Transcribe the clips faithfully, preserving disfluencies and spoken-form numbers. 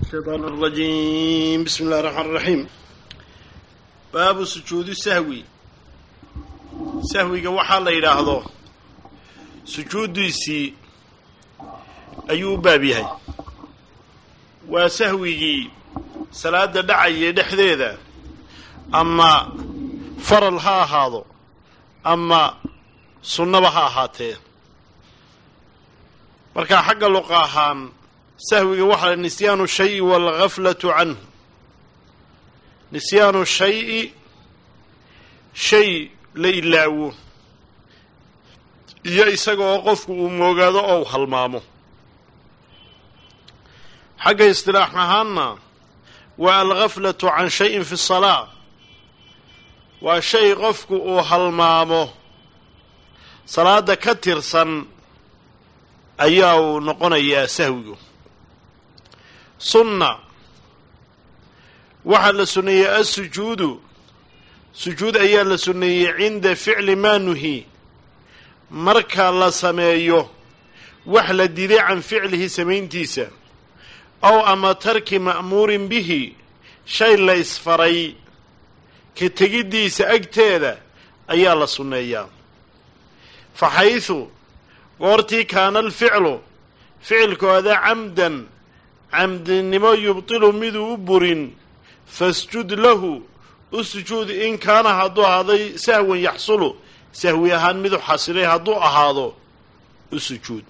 الشيطان الرجيم بسم الله الرحمن الرحيم باب سجود السهوي سهوي وحا لا يراهدو سجوديسي ايو بابيهي وسهوي صلاه دحيه دخديده اما فرل ها هادو اما سنه ها هاتee marka xagga luqahan sahwiga waxa nisyaanu shay wal ghaflatu anhu nisyaanu shay shay leeylaawo iyo isagoo qofku uu moogaado oo halmaamo xagga istilaax ahaanna wa al ghaflatu an shay'in fi as-salah wa shay qofku uu halmaamo salaada ka tirsan ayaa uu noqonayaa sahwigu sunna waxa la sunneeyay as-sujuudu sujuud ayaa la sunneeyay cinda ficli ma nuhi marka la sameeyo wax la diiday can ficlihi samayntiisa aw ama tarki ma'muurin bihi shay la isfaray ka tegidiisa agteeda ayaa la sunneeyaa fa haythu goortii kaana alficlu ficilkooda camdan camdinimo yubtilu miduu u burin fasjud lahu u sujuud in kaana hadduu ahaaday sahwan yaxsulu sahwi ahaan miduu xasilay hadduu ahaado u sujuud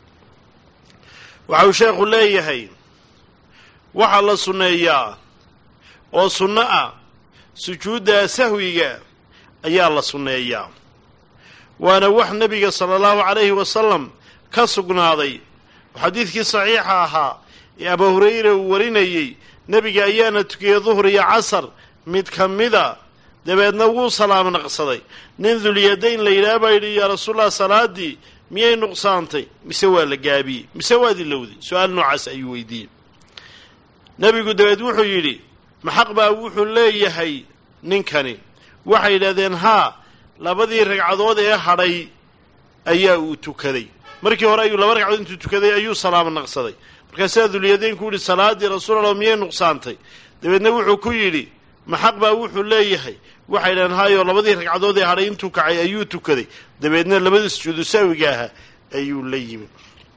waxau sheekhu leeyahay waxaa la sunneeyaa oo sunno ah sujuudda sahwiga ayaa la sunneeyaa waana wax nabiga sallallahu alayhi wasallam ka sugnaaday xadiidkii saxiixa ahaa ee Abu Hurayra uu warinayay nabiga ayaana tukiyay dhuhr iyo casr mid kamida dabeedna wuu salaam naqsaday nin duliyadayn la yiraahdo ya rasuulullah salaadi miyay nuqsaantay mise waa la gaabi mise waa dilowdi su'aal noocaas ayuu weydiiyay nabigu dabeed wuxuu yiri maxaq baa wuxuu leeyahay ninkani waxay yiraahdeen ha labadii ragcadood ee hadhay ayaa uu tukaday markii hore ayuu laba ragcadood intuu tukaday ayuu salaam naqsaday markaas duliyadeen ku yiri salaadii rasuulullah miyay nuqsaantay dabeedna wuxuu ku yiri maxaq baa wuxuu leeyahay waxay dhan haayo labadii ragcadood ee hadhay intuu kacay ayuu tukaday dabeedna labadii sujuud sahwiga ah ayuu la yimid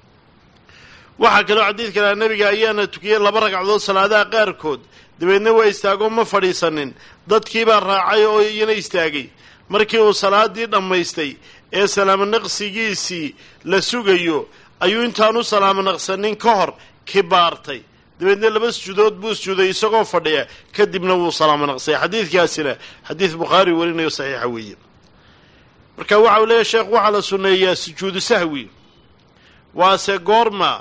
waxa kale oo xadiis kale nabiga ayaana tukiyay laba ragcadood salaadaha qaarkood dabeedna waa istaago ma fadhiisanin dadkii baa raacay oo iyana istaagay markii uu salaadii dhameystay ee salaam naqsigiisii la sugayo ayuu intaanu salaam naqsanin ka hor kibaartay dabeedna laba sujuudood buu sujuuday isagoo fadhiya kadibna wuu salaam naqsay xadiidkaasina xadiis Bukhari warinayo saxiix weeye marka waxa uu leeyahay sheekh waxa la sunneeyaa sujuudu sahwi waase goorma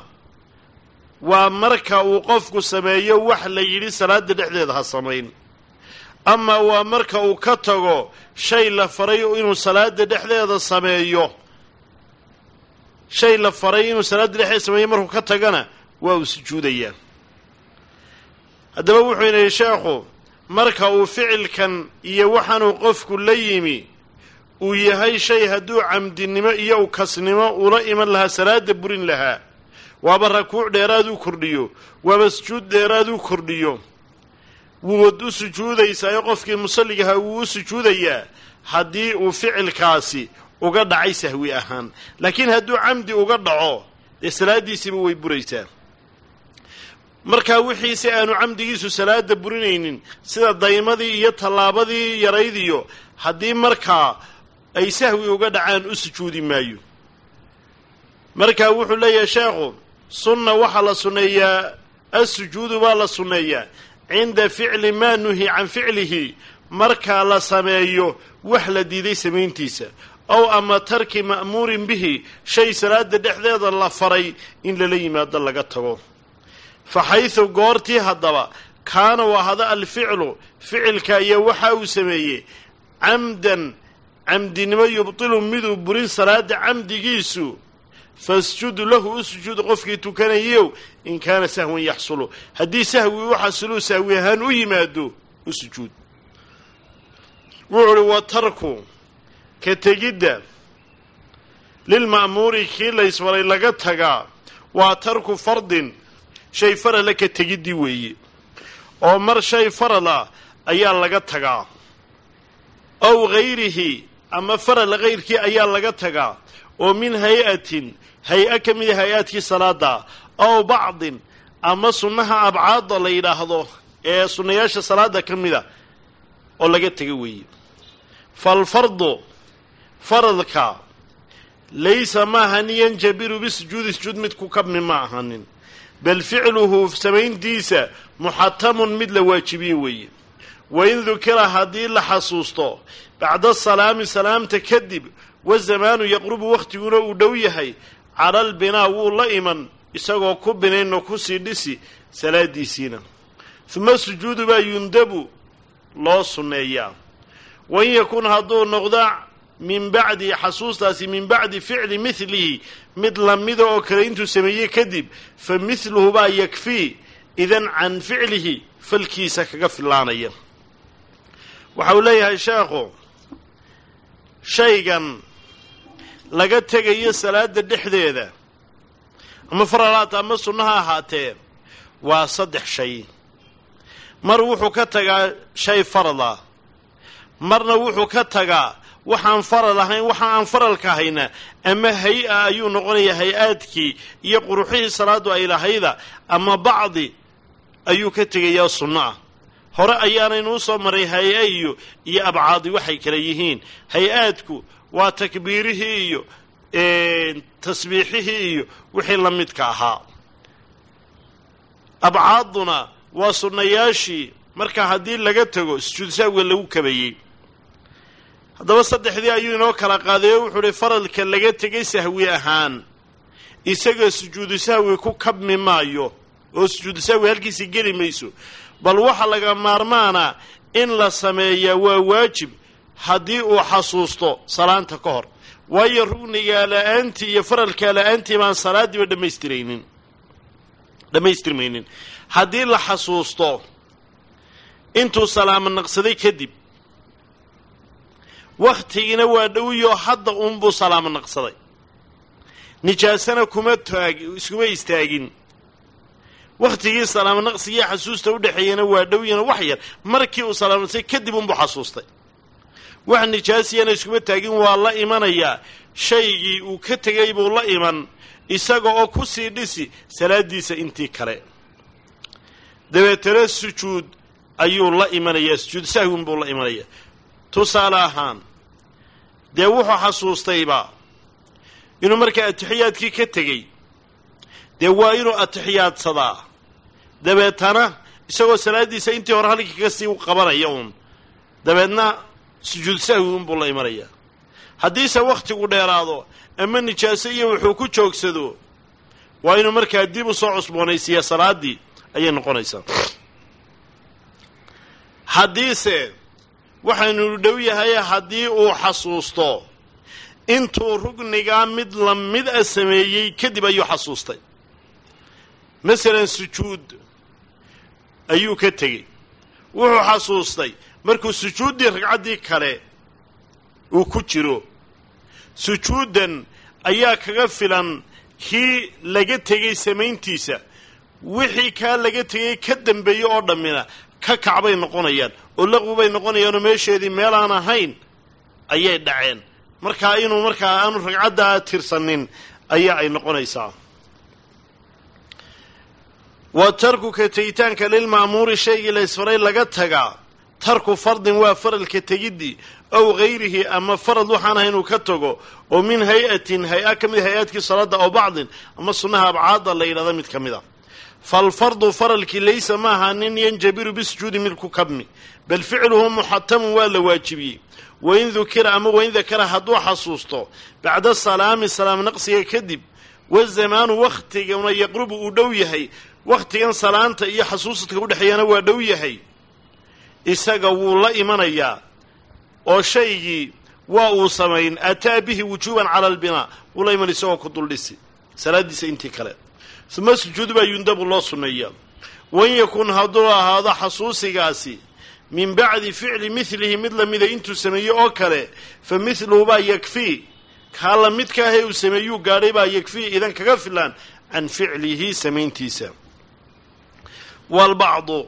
waa marka uu qofku sameeyo wax la yiri salaada dhexdeeda ha sameyn ama waa marka uu ka tago shay la faray inuu salaada dhexdeeda sameeyo shay la faray inuu salaada dhexdeeda sameeyo markuu ka tagana waa uu sujuudayaa hadaba wuxuu inay sheekhu marka uu ficilkan iyo waxaan uu qofku la yimi uu yahay shay haduu camdinimo iyo kasnimo ula iman laha salaada burin laha waaba rakuuc dheeraad uu kordhiyo waaba sujuud dheeraad uu kordhiyo wuu sujuudaysaa qofkii musalliga uu sujuudayaa hadii uu ficilkaasi uga dhacay sahwi ahaan laakiin haduu camdi uga dhaco salaadiisa way buraysaa marka wixii si aanu camdigiisu salaada burinaynin sida daymadii iyo talaabadii yaraydiyo hadii marka ay sahwi uga dhacaan u sujuudi maayo marka wuxuu leeyahay sheekhu sunna waxa la sunneeyaa as-sujuudu waa la sunneeyaa cinda ficli ma nuhi can ficlihi marka la sameeyo wax la diiday samayntiisa aw ama tarki ma'muurin bihi shay salaada dhexdeeda la faray in la yimaado laga tago fa haythu goortii hadaba kaana wa hada al-ficlu ficilka iyo waxa uu sameeyay camdan camdinimo yubtilu midu burin salaada camdigiisu fasjud lahu usjud qofkii tukanayo in kaana sahwan yaxsulu hadii sahwi uu xasulu sahwi ahaan u yimaado usjud wuxuu wa tarku ka tegidda lil ma'muuri kii la isfaray laga tagaa waa tarku fardin shay farala ka tegidii weeye oo mar shay farala ayaa laga tagaa aw hayrihi ama faral hayrkii ayaa laga tagaa oo min hay-atin hay-a ka mida hay-aadkii salaada aw bacdin ama sunnaha abcaadda la yidhaahdo ee sunnayaasha salaada ka mida oo laga tega weeye falfardu faradka laysa ma ahanin yanjabiru bisujuudi sujuud mid ku kabmi ma ahanin bal ficluhu samayntiisa muxatamun mid la waajibiye weeye wain dukira haddii la xasuusto bacda salaami salaamta kadib wazamaanu yaqrubu wakhtiguna uu dhow yahay cala albinaa wuu la iman isagoo ku binaynoo kusii dhisi salaadiisiina uma sujuudu baa yundabu loo sunneeyaa wain yakun hadduu noqdo min bacdi xasuustaasi min bacdi ficli midlihi mid lamida oo kale intuu sameeyey kadib fa midluhu baa yakfii idan can ficlihi falkiisa kaga filaanaya waxa uu leeyahay sheekhu shaygan laga tegayo salaada dhexdeeda ama faralaata ama sunnaha ahaatee waa saddex shay mar wuxuu ka tagaa shay farala marna wuxuu ka tagaa waxaan faral ahayn waxa aan faralka ahayna ama hay-a ayuu noqonayaa hay-aadkii iyo quruxihii salaadu ay lahayda ama bacdi ayuu ka tegayaa sunno ah hore ayaanaynu u soo maray hay-a iyo iyo abcaadi waxay kala yihiin hay-aadku waa takbiirihii iyo tasbiixihii iyo wixii la midka ahaa abcaadduna waa sunnayaashii marka haddii laga tago sujuud sahwiga lagu kabayey haddaba saddexdii ayuu inoo kala qaaday oo wuxuu uhi faralka laga tegay sahwi ahaan isaga sujuudu sahwi ku kabmi maayo oo sujuudu sahwi halkiisii geli mayso bal waxa laga maarmaana in la sameeyaa waa waajib haddii uu xasuusto salaanta ka hor waayo rugnigaa la-aantii iyo faralkaa la-aantii baan salaadiiba dhammaystiraynin dhammaystirmaynin haddii la xasuusto intuu salaamo naqsaday kadib wakhtigiina waa dhowiyoo hadda uunbuu salaamo naqsaday nijaasana kuma taag iskuma istaagin wakhtigii salaamo naqsigii xasuusta u dhexeeyana waa dhowyana wax yar markii uu salaamo naqsay kadib uunbuu xasuustay wax nijaasiyana iskuma taagin waa la imanayaa shaygii uu ka tegay buu la iman isaga oo ku sii dhisi salaadiisa intii kale dabeetana sujuud ayuu la imanayaa sujuud sahwin buu la imanayaa tusaale ahaan dee wuxuu xasuustayba inuu markaa atixiyaadkii ka tegey dee waa inuu atixiyaadsadaa dabeetana isagoo salaadiisa intii hore halkii kaga sii qabanaya uun dabeedna sujuud sahwi unbuu la imanayaa haddiise wakhtigu dheeraado ama nijaaso iyo wuxuu ku joogsado waa inuu markaa dib u soo cusboonaysiiya salaaddii ayay noqonaysaa haddiise waxaynu dhow yahay haddii uu xasuusto intuu rugnigaa mid la mid a sameeyey kadib ayuu xasuustay masalan sujuud ayuu ka tegey wuxuu xasuustay markuu sujuuddii ragcaddii kale uu ku jiro sujuuddan ayaa kaga filan kii laga tegey samayntiisa wixii kaa laga tegey ka dambeeyey oo dhammina ka kacbay noqonayaan oo laqwi bay noqonayaanoo meesheedii meel aan ahayn ayay dhaceen markaa inuu markaa aanu ragcaddaa tirsanin ayaa ay noqonaysaa wa tarku ka tegitaanka lilma'muuri shaygii la isfaray laga tagaa tarku fardin waa faralka tegiddii ow hayrihi ama farad waxaan ahay inuu ka tago oo min hay-atin hay-a ka mid hay-aadkii salaada oo bacdin ama sunnaha abcaadda la yidhahda mid ka mid a falfardu faralkii laysa ma aha nin yanjabiru bisujuudi mid ku kabmi bal ficluhu muxatamun waa la waajibiyey wain dukira ama wain dakara hadduu xasuusto bacda salaami salaam naqsiga kadib wazamaanu wakhtiguna yaqrubu uu dhow yahay wakhtigan salaanta iyo xasuusadka udhexeeyana waa dhow yahay isaga wuu la imanayaa oo shaygii waa uu samayn ataa bihi wujuuban cala albinaa wuu la iman isagoo ku duldhisi salaaddiisa intii kale uma sujuudu baa yundabu loo sunneeyaa wain yakun hadduu ahaado xasuusigaasi min bacdi ficli midlihi mid lamida intuu sameeyey oo kale fa midluhu baa yakfii kaa la midkaahe uu sameeyuu gaadhay baa yakfii idan kaga filaan can ficlihi samayntiisa waalbacdu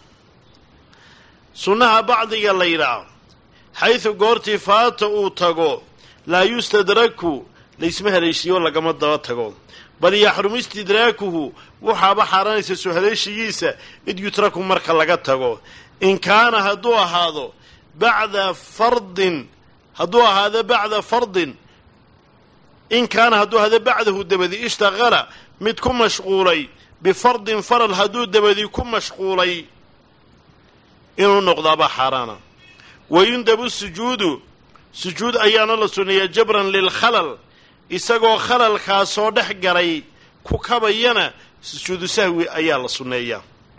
sunnaha bacdiga la yidhaah xaysu goortii faata uu tago laa yustadraku laysma haleeshiyo lagama daba tago bal yaxrumu istidraakuhu waxaaba xaaraanaysa soo haleeshigiisa id yutraku marka laga tago in kaana hadduu ahaado bacda fardin hadduu ahaado bacda fardin in kaana hadduu ahaado bacdahu dabadi ishtaqala mid ku mashquulay bifardin faral hadduu dabadi ku mashquulay inuu noqdaaba xaaraana wayundabu sujuudu sujuud ayaana la sunneeyaa jabran lilkhalal isagoo khalalkaasoo dhex galay ku kabayana sujuudu sahwi ayaa la sunneeyaa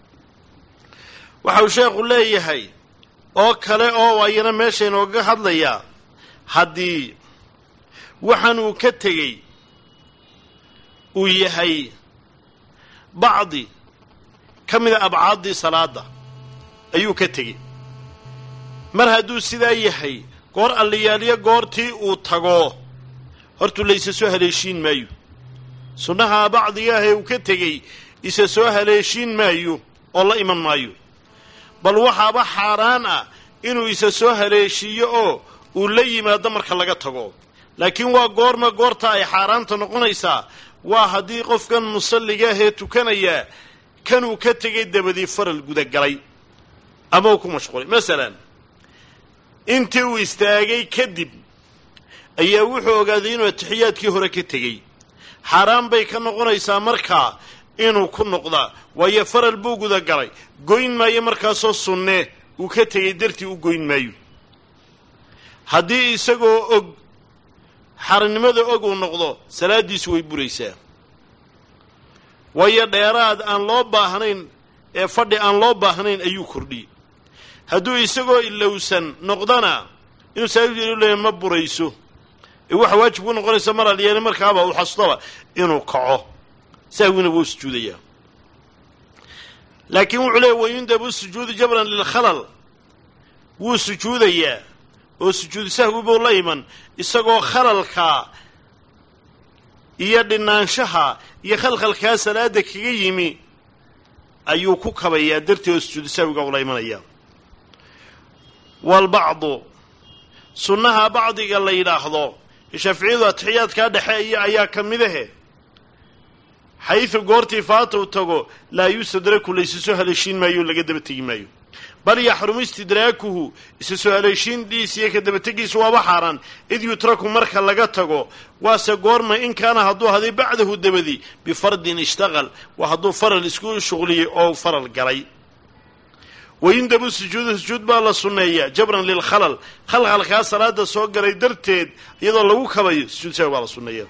waxau sheekhu leeyahay oo kale oo ayana meesha inooga hadlayaa haddii waxaan uu ka tegey uu yahay bacdi ka mida abcaaddii salaadda ayuu ka tegey mar hadduu sidaa yahay goor alliyaaliyo goortii uu tago hortuu la isa soo haleeshiin maayo sunnaha bacdiga ahee uu ka tegey isa soo haleeshiin maayo oo la iman maayo bal waxaaba xaaraan ah inuu isa soo haleeshiiyo oo uu la yimaado marka laga tago laakiin waa goorma goorta ay xaaraanta noqonaysaa waa haddii qofkan musalliga ahee tukanaya kanuu ka tegay dabadii faral gudagalay ama uu ku mashquulay masalan intii uu istaagay kadib ayaa wuxuu ogaaday inuu atixiyaadkii hore ka tegey xaaraan bay ka noqonaysaa markaa inuu ku noqdaa waayo faral buu gudagalay goyn maayo markaasoo sunne uu ka tegey dartii u goyn maayo haddii isagoo og xaranimada og uu noqdo salaaddiisu way buraysaa waayo dheeraad aan loo baahnayn ee fadhi aan loo baahnayn ayuu kordhiyey hadduu isagoo ilowsan noqdana inuu salaaddiisu leeyahay ma burayso ee waxa waajib ku noqonaysa mar aliyaani markaaba uu xasuustaba inuu kaco sahwina wuu sujuudayaa laakiin wuxuu leeyahy wayundabu sujuudu jabran lilkhalal wuu sujuudayaa oo sujuudu sahwi buu la iman isagoo khalalkaa iyo dhinaanshaha iyo khalkhalkaa salaada kaga yimi ayuu ku kabayaa dartii oo sujuudu sahwiga ula imanayaa waalbacdu sunnaha bacdiga la yidhaahdo shaaficiyadu atixiyaadkaa dhexe ayaa ka midahe xaysu goortii faata u tago laa yustadraku laysa soo haleeshiin maayo laga daba tegi maayo bal yaxrumu istidraakuhu isa soo haleeshiindiisa iyo ka dabategiisu waaba xaaraan id yutraku marka laga tago waase goorma in kaana hadduu haday bacdahu dabadi bifardin ishtaqal waa hadduu faral isku shuqliyey oo faral galay wayundabu sujuudu sujuud baa la sunneeyaa jabran lilkhalal khalkhalkaa salaada soo galay darteed iyadoo lagu kabayo sujuud sahwi baa la sunneeyaa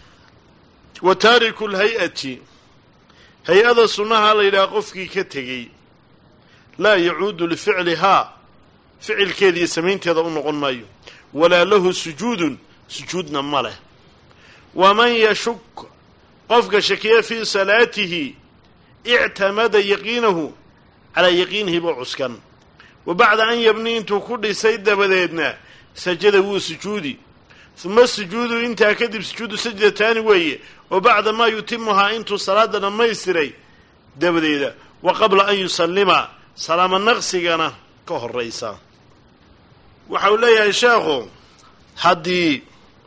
wa taariku lhay-ati hay-ada sunnaha la yidhaha qofkii ka tegey laa yacuudu lificlihaa ficilkeeda iyo samaynteeda u noqon maayo walaa lahu sujuudun sujuudna ma leh waman yashuk qofka shakiya fii salaatihi ictamada yaqiinahu calaa yaqiinihi buu cuskan wa bacda an yabni intuu ku dhisay dabadeedna sajada wuu sujuudi uma sujuudu intaa kadib sujuudu sajdataani weeye oo bacda maa yutimuhaa intuu salaada dhammaystiray dabadeeda wa qabla an yusallima salaamo naqsigana ka horraysa waxa uu leeyahay sheekhu haddii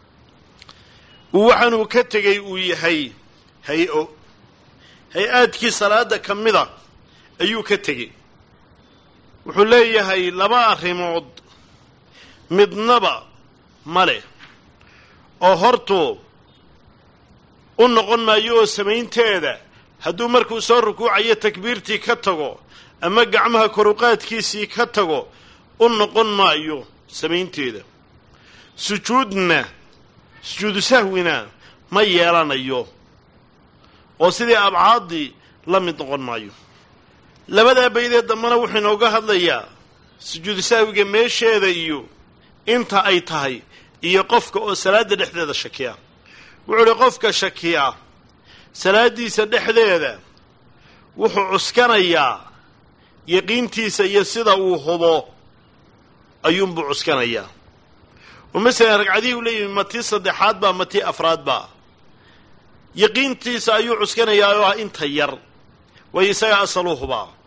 uu waxaanuu ka tegey uu yahay hay-o hay-aadkii salaada ka mida ayuu ka tegey wuxuu leeyahay laba arrimood midnaba ma leh oo hortuu u noqon maayo oo samaynteeda hadduu markuu soo rukuucayo takbiirtii ka tago ama gacmaha koruqaadkiisii ka tago u noqon maayo samaynteeda sujuudna sujuudu sahwina ma yeelanayo oo sidii abcaaddii la mid noqon maayo labadaa baydee dambana wuxuu inooga hadlayaa sujuudu sahwiga meesheeda iyo inta ay tahay iyo qofka oo salaadda dhexdeeda shakiya wuxuu uhi qofka shakiya salaaddiisa dhexdeeda wuxuu cuskanayaa yaqiintiisa iyo sida uu hubo ayuunbuu cuskanayaa oo masalan ragcadihii u leeyihi ma tii saddexaad baa ma tii afraad baa yaqiintiisa ayuu cuskanayaa oo ah inta yar way isaga asal u hubaa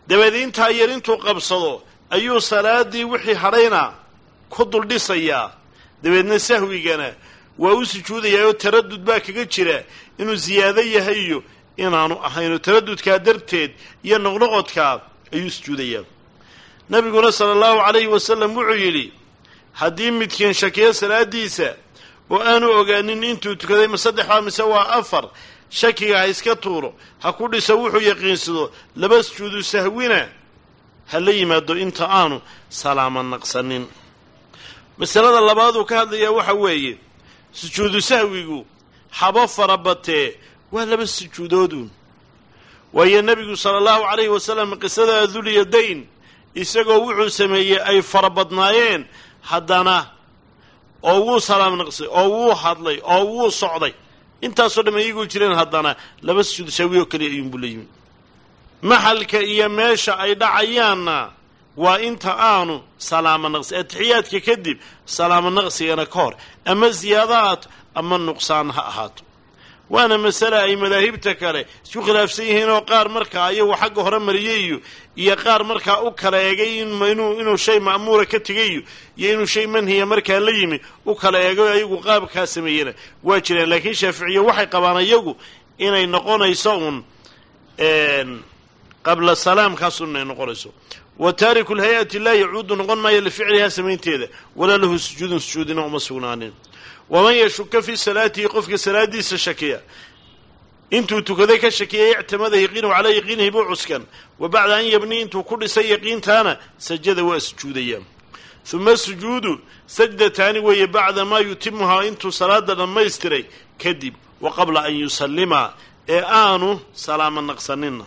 dabeed intaa yar intuu qabsado ayuu salaadii wixii hadhayna ku duldhisayaa dabeedna sahwigana waa u sujuudayaa oo taraddud baa kaga jira inuu ziyaado yahay iyo inaanu ahayno taraddudkaa darteed iyo noqnoqodkaa ayuu sujuudayaa nabiguna sala allahu calayhi wasalam wuxuu yidhi haddii midkiin shakiyo salaadiisa oo aanu ogaanin intuu tukaday ma saddexbaa mise waa afar shakiga ha iska tuuro ha ku dhiso wuxuu yaqiinsado laba sujuudu sahwina ha la yimaado inta aanu salaamo naqsanin masalada labaaduu ka hadlayaa waxa weeye sujuudu sahwigu haba farabatee waa laba sujuudoodun waayo nebigu sala allahu calayhi wasalam qisada dulyadayn isagoo wuxuu sameeyey ay farabadnaayeen haddana oo wuu salaam naqsay oo wuu hadlay oo wuu socday intaasoo dhamma iyagoo jireen haddana laba sujuudu sahwi oo keliya ayuunbuu la yimid maxalka iyo meesha ay dhacayaanna waa inta aanu salaamo naqsi atixiyaadka kadib salaamo naqsigana ka hor ama ziyaadaad ama nuqsaan ha ahaato waana masale ay madaahibta kale isku khilaafsan yihiin oo qaar markaa ayagu xagga hore mariyey iyo iyo qaar markaa u kala eegay inuu inuu shay ma'muura ka tegayo iyo inuu shay manhiya markaa la yimi u kala eegay ayagu qaabkaa sameeyena waa jireen laakiin shaaficiye waxay qabaan ayagu inay noqonayso un qabla salaamkaas inay noqonayso wa taariku lhay-ati laa yacuudu noqon maayo lificlihaa samaynteeda walaa lahu sujuudun sujuudina uma sugnaanin waman yashuka fii salaatihi qofka salaadiisa shakiya intuu tukaday ka shakiyay ictimada yaqiinahu calaa yaqiinihi buu cuskan wa bacda an yabnii intuu ku dhisay yaqiintaana sajada waa sujuudaya uma sujuudu sajdataani weeye bacda maa yutimuhaa intuu salaada dhammaystiray kadib wa qabla an yusallima ee aanu salaamo naqsanina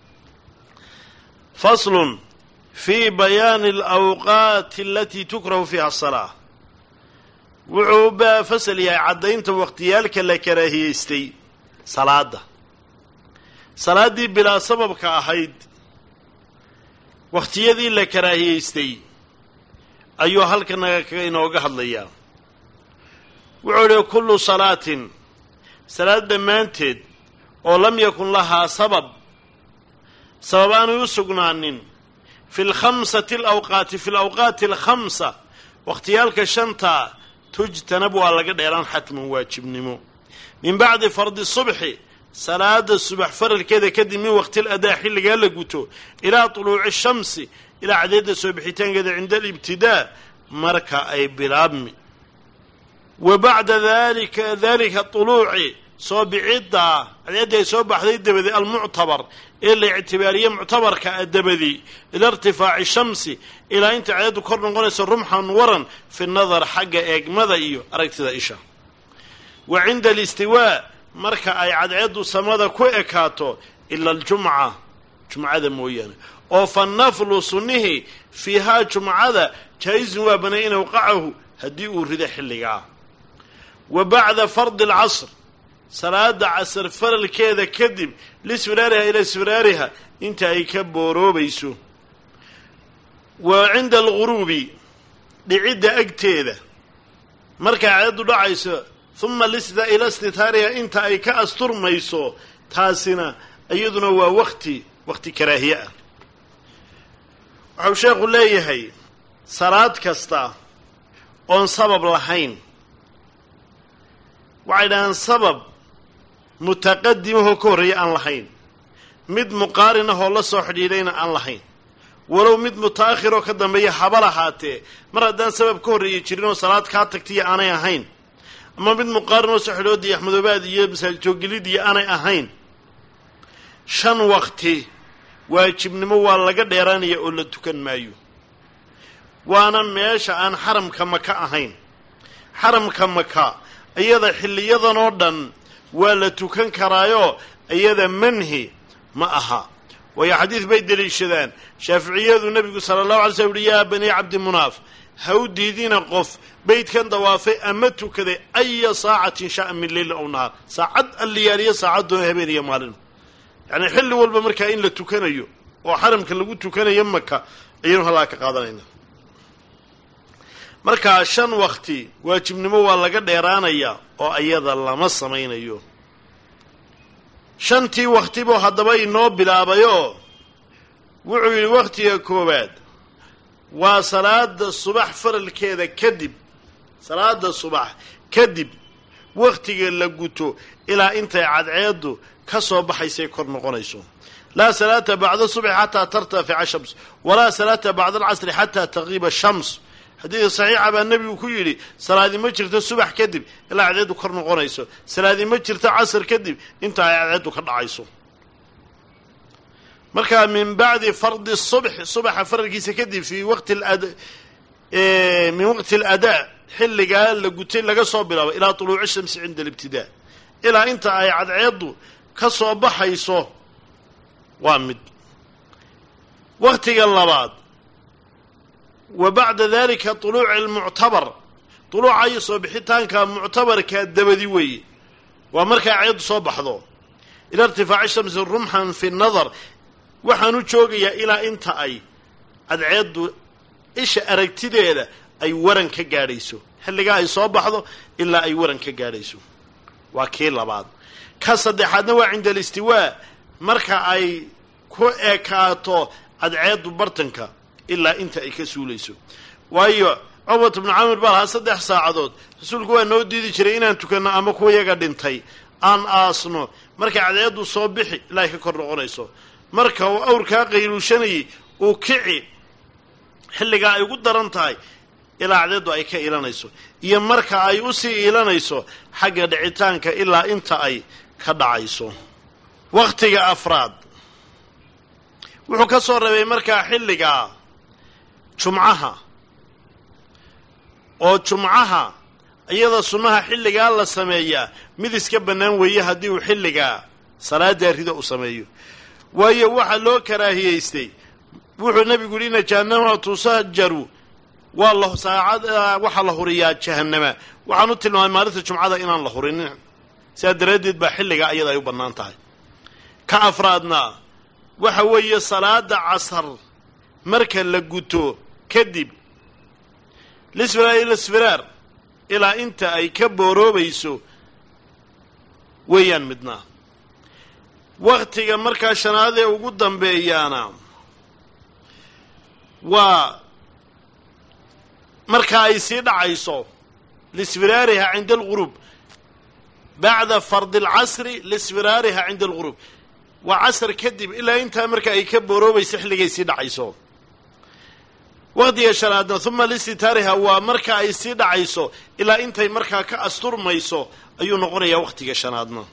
faslun fii bayaani alawqaati alatii tukrahu fiiha asalaa wuxuu baa fasal yahay caddaynta waqtiyaalka la karaahiyeystay salaadda salaaddii bilaa sababka ahayd wakhtiyadii la karaahiyeystay ayuu halkan inooga hadlayaa wuxuu idhi kullu salaatin salaad dhammaanteed oo lam yakun lahaa sabab sabab aanay u sugnaanin fi lkhamsati alawqaati fi alawqaati alkhamsa wakhtiyaalka shantaa tujtanab waa laga dheeraan xatman waajibnimo min bacdi fardi subxi salaada subax faralkeeda kadib min waqti aladaa xilligaa la guto ilaa tuluuci shamsi ilaa cadeedda soo bixitaankeeda cinda alibtidaa marka ay bilaabmi wa bacda dalika dalika tuluuci soo biciddaa cadeedda ay soo baxday dabadii almuctabar ee la ictibaariye muctabarka a dabadii ila irtifaaci shamsi ilaa inta cadeeddu kor noqonayso rumxan waran fi nadar xagga eegmada iyo aragtida isha wa cinda alistiwaa marka ay cadceeddu samada ku ekaato ila aljumca jumcada mooyaane oo fa naflu sunnihii fiihaa jumcada jaa-izun waa banay in awqacahu haddii uu rido xilligaa wa bacda fardi alcasr salaada casar faralkeeda kadib lisfiraariha ilaa isfiraariha inta ay ka booroobayso wa cinda alguruubi dhicidda agteeda markay cadceeddu dhacayso uma lista ila istitaariha inta ay ka asturmayso taasina iyaduna waa wakti wakti karaahiye ah waxau sheekhu leeyahay salaad kasta oon sabab lahayn waxay dhahaan sabab mutaqadimahoo ka horreeya aan lahayn mid muqaarin ahoo la soo xidhiidhayna aan lahayn walow mid muta'akhiroo ka dambeeya haba lahaatee mar haddaan sabab ka horreeya jirinoo salaad kaa tagtiya aanay ahayn ama mid muqaarin oo soo xidhood iyo axmedoobaad iyo masaajid jooggelid iyo aanay ahayn shan waqti waajibnimo waa laga dheeraanaya oo la tukan maayo waana meesha aan xaramka maka ahayn xaramka maka iyada xilliyadan oo dhan waa la tukan karaayo iyada manhi ma aha waayo xadiid bay deliishadaan shaaficiyadu nebigu sala allahu alay slam uhi yaa banii cabdi munaaf ha u diidina qof beydkan dawaafay ama tukaday aya saacatin sha'a min leyl ow nahaar saacad alliyaaliyo saacaddoona habeen iyo maalin yacnii xilli walba markaa in la tukanayo oo xaramka lagu tukanayo maka ayaynu halkaa ka qaadanayna markaa shan wakti waajibnimo waa laga dheeraanayaa oo ayada lama samaynayo shantii wakti buu haddaba inoo bilaabayoo وعي وقتها كوباد وصلاة الصبح فرل كذا كذب صلاة الصبح كذب وقتها لقوتو إلى أنت عاد عيدو كصبح يسيكون مقنيسو لا صلاة بعد الصبح حتى ترتفع الشمس ولا صلاة بعد العصر حتى تغيب الشمس حديث صحيح عن النبي وكيلي صلاة ما جرت الصبح كذب إلا عدده كرن قنيسو صلاة ما جرت عصر كذب أنت عدده كرن عيسو مركا من بعد فرض الصبح صبح فرق كذب في وقت الأداء إيه من وقت الأداء حل قال لقوتين لقى صوب إلى طلوع الشمس عند الابتداء إلى أنت عاد عيده كصبح يسو وامد وقت الله بعد وبعد ذلك طلوع المعتبر طلوع أي صبحتان كان معتبر كالدبديوي ومركا عيد صبح ذو إلى ارتفاع الشمس رمحا في النظر وحنو شوقيا إلى انت أي عيد إيش أركتي ذا أي ورن كجاريسو هل جاي صبح ذو إلا أي ورن كجاريسو وكيل بعض كصد حدنا عند الاستواء marka ay ku eekaato adceedu bartanka ilaa inta ay ka suulayso waayo Abad ibn Amr baa saddex saacadood rasuulku waa noo diidi jiray inaan tukano ama kuwa yaga dhintay aan aasno marka adceedu soo bixi ilaa ka kor noqonayso marka uu awrka qayluushanay uu kici xilliga ay ugu daran tahay ilaa adceedu ay ka ilanayso iyo marka ay u sii ilanayso xagga dhicitaanka ilaa inta ay ka dhacayso waqtiga afraad wuxuu ka soo reebay marka xilliga jumcaha oo jumcaha iyada sunnaha xilliga la sameeyaa mid iska banaan weeye hadii uu xilliga salaada rida u sameeyo waayo waxa loo karaahiyeystay wuxuu nabigu yiri jahannama tusajaru wallahu saacada waxa la huriyaa jahannama waxaanu tilmaamay maalinta jumcada inaan la hurinin saadaradeed ba xilliga iyada ay u banaan tahay ka afraadna waxa weeye salaada casr marka la guto kadib lisfiraar lisfiraar ila inta ay ka booroobayso weeyaan midna waqtiga marka shanaad ee ugu dambeeyana waa marka ay sii dhacayso lisfiraariha cinda alghurub بعد فرض العصر لاسفرارها عند الغروب وعصر كدب إلا انت مركا اي كبورو بيسحلقي سيد عيسو وغدي شرادنا ثم لاستتارها ومركا اي سيد عيسو إلا انت مركا كأستر ميسو ايو نغريا وقتك شرادنا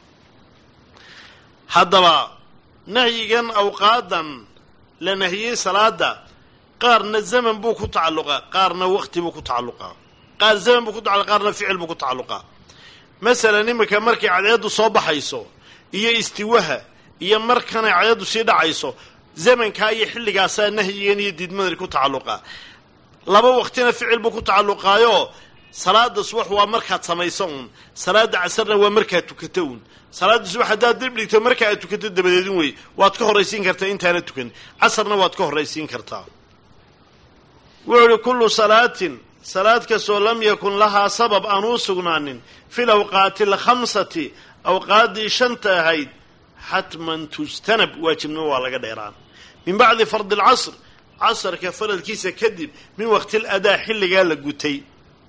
حدبا نهيغا اوقادا لنهيي صلاة قارنا الزمن بوكو تعلقا قارنا وقت بوكو تعلقا قار زمن بوكو تعلقا قارنا فعل بوكو تعلقا مثلا نمك مركي عديده soo baxayso iyo istiwaha iyo markana cayadu sii dhacayso zamanka iyo xilligaas nahiyeen iyo didmada ku tacalluqa laba waqtina ficil buu ku tacalluqaayo salaada subax waa markaad samaysan salaada casrna waa markaad tukatoon salaada subax hadaa dib dhigto markaad tukato dabadeedin way waad ka horeysiin kartaa intaana tukan casrna waad ka horeysiin kartaa wuxuu kullu salaatin صلاة كسو لم يكن لها سبب أنو سغنان في الأوقات الخمسة أوقات شنطة هيد حتما تجتنب واجبنوا على قديران من بعد فرض العصر عصر كفرد كيسة كذب من وقت الأداء حل قال لقوتي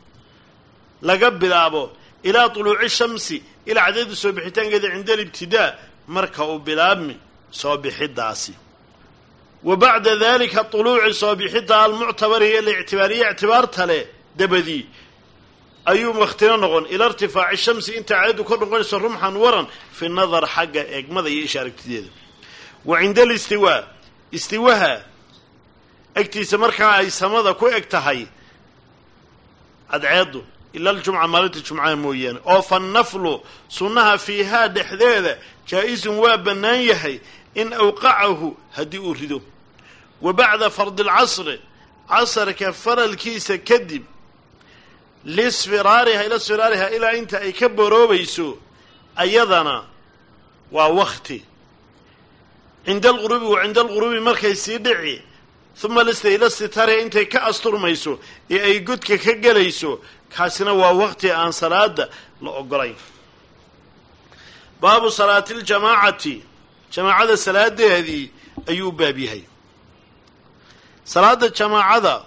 لقبل أبو إلى طلوع الشمس إلى عدد سوبحتان قد عند الابتداء مركأ بلامي سوبح الداسي وبعد ذلك الطلوع صبيحتها المعتبر هي الاعتبارية اعتبارتها له دبدي أيوم اختنقون إلى ارتفاع الشمس انت عاد كل قنص رمحا ورا في النظر حق ماذا يشارك تديد وعند الاستواء استواها اكتي سمركا اي سمدا كو اكتهي ادعيدو إلا الجمعة مالت الجمعة مويان أو فالنفل صنها فيها دحذيذة جائز وابنان يحي إن أوقعه هدي أريده وبعد فرض العصر عصر كفر الكيس كذب لاسفرارها إلى اسفرارها إلى أنت أي كبروا بيسو أيضنا ووقتي عند الغروب وعند الغروب مركز سيدعي ثم الاستيلاء ستاري انت كأسطر ميسو اي قدك كقليسو كاسنا ووقتي عن صلاة لأقرين باب صلاة الجماعة جماعة الصلاة هذه أيوب بابيهي salaada jamaacada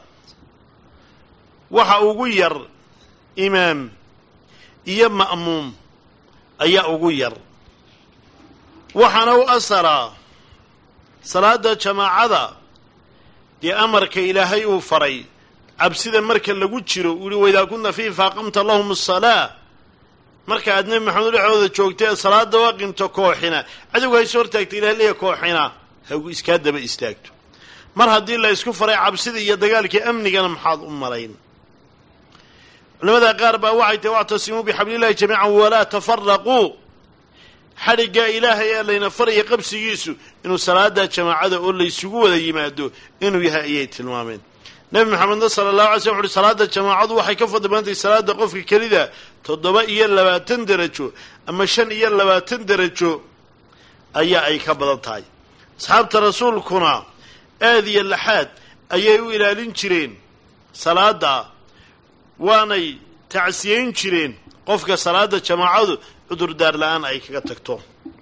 waxa ugu yar imaam iyo ma'muum ayaa ugu yar waxaana u asaraa salaada jamaacada dee amarka ilaahay uu faray cabsida marka lagu jiro uli waidaa kunta fiihim faaqamta lahum asalaa marka aad nebi maxamed dhexdooda joogtay ee salaada waa qimto kooxina cadowga hayso hortaagta ilahay leeya kooxina hagu iskaa daba istaagto mar haddii la isku faray cabsida iyo dagaalkii amnigana maxaad u malayn culamada qaar baa waxay tahay wactasimuu bixablillahi jamiican walaa tafaraquu xadhigga ilaahay ee layna faraya qabsigiisu inuu salaada jamaacada oo laysugu wada yimaado inuu yahay ayay tilmaameen nebi maxamedna sala allahu alay slam wuxu uhi salaada jamaacadu waxay ka fadli badantahay salaada qofka kelida toddoba iyo labaatan derajo ama shan iyo labaatan derajo ayaa ay ka badan tahay asxaabta rasuulkuna aad iyo laxaad ayay u ilaalin jireen salaada waanay tacsiyeyn jireen qofka salaada jamaacadu cudurdaar la-aan ay kaga tagto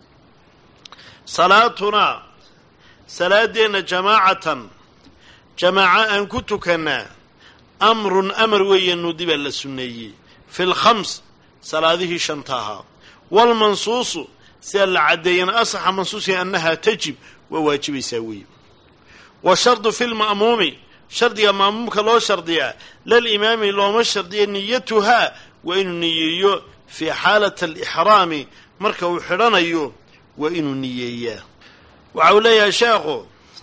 salaatuna salaadeenna jamaacatan jamaaco aan ku tukannaa amrun amar weeye nudiba la sunneeyey fi lkhams salaadihii shanta ahaa waalmansuusu sida la caddeeyana asaxa mansuusiga annahaa tajib waa waajibaysaa weeye washardu fi lma'muumi shardiga ma'muumka loo shardiyaa lalimaami looma shardiya niyatuhaa waa inuu niyeeyo fii xaalati alixraami marka uu xidhanayo waa inuu niyeeyaa waxa uu leeyahay sheekhu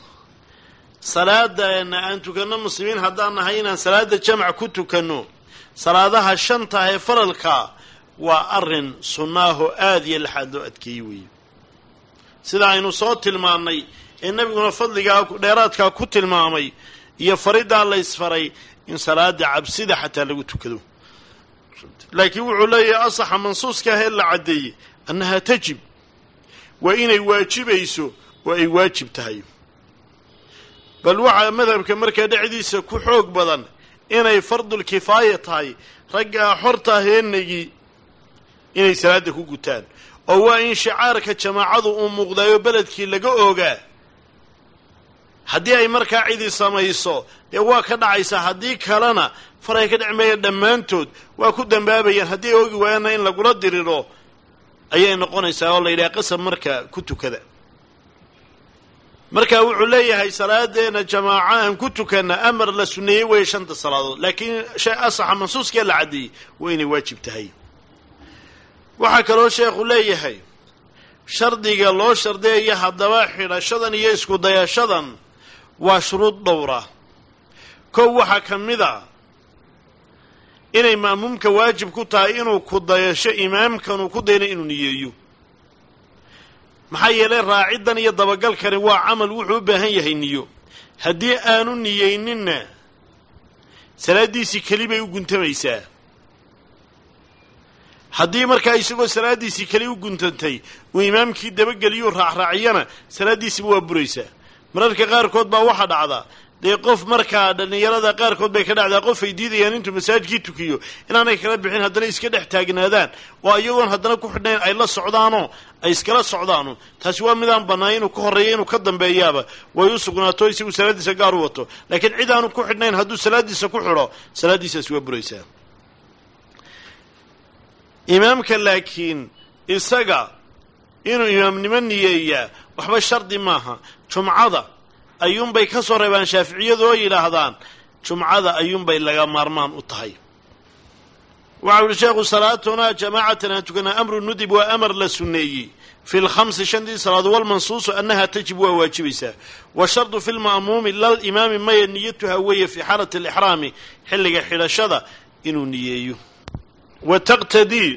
salaadana aan tukanno muslimiin haddaan nahay inaan salaada jamac ku tukanno salaadaha shanta ee faralka waa arrin sunnaahoo aad iyo laxaad loo adkeeyey weeye sida aynu soo tilmaannay ee nebiguna fadligaa dheeraadkaa ku tilmaamay iyo fariddaa la ysfaray in salaada cabsida xataa lagu tukado laakiin wuxuu leeyahay asaxa mansuuska ahee la caddeeyey annahaa tajib waa inay waajibayso oo ay waajib tahay bal waxaa madhabka markaa dhexdiisa ku xoog badan inay fardulkifaaya tahay raggaa xorta heennagii inay salaada ku gutaan oo waa in shicaarka jamaacadu uu muuqdaayo beledkii laga oogaa haddii ay markaa cidi samayso dee waa ka dhacaysaa haddii kalena faray ka dhecmeeya dhammaantood waa ku dambaabayaan haddii ay oogi waayaanna in lagula diriro ayay noqonaysaa oo la yidhaha qasab markaa ku tukada marka wuxuu leeyahay salaadeena jamaaco aan ku tukanna amar la sunneeyey weeye shanta salaadood laakiin shay asaxa mansuuskee la caddeeyey waa inay waajib tahay waxaa kaloo sheekhu leeyahay shardiga loo shardeeya haddaba xidhashadan iyo isku dayashadan waa shuruud dhowra kow waxaa ka mid a inay ma'muumka waajib ku tahay inuu ku dayasho imaamkan uu ku dayna inuu niyeeyo maxaa yeelay raaciddan iyo dabagalkani waa camal wuxuu u baahan yahay niyo haddii aanu niyeyninna salaaddiisii keli bay u guntamaysaa haddii markaa isagoo salaaddiisii keli u guntantay uu imaamkii dabageliyuu raacraaciyana salaaddiisiiba waa buraysaa mararka qaarkood baa waxaa dhacdaa dee qof markaa dhallinyarada qaarkood bay ka dhacdaa qof ay diidayaan intuu masaajidkii tukiyo inaanay kala bixin haddana iska dhex taagnaadaan oo iyagoon haddana ku xidhnayn ay la socdaanoo ay iskala socdaano taasi waa midaan bannaan inuu ka horreeya inuu ka dambeeyaaba way u sugnaato isagu salaaddiisa gaar u wato laakiin cid aanu ku xidhnayn hadduu salaaddiisa ku xidho salaaddiisaasi waa buraysaa imaamka laakiin isaga inuu imaamnimo niyeeyaa waxba shardi maaha jumcada ayuunbay ka soo reebaan shaaficiyadu oo yidhaahdaan jumcada ayuunbay laga maarmaan u tahay waxa uhi sheekhu salaatunaa jamaacatan aan tukanaa amru nudib waa amar la sunneeyey fi lkhamsi shantii salaado walmansuusu annahaa tajib waa waajibaysaa washardu fi lma'muumi lalimaami maya niyatuha weeye fii xaalati alixraami xilliga xidhashada inuu niyeeyo wa taqtadii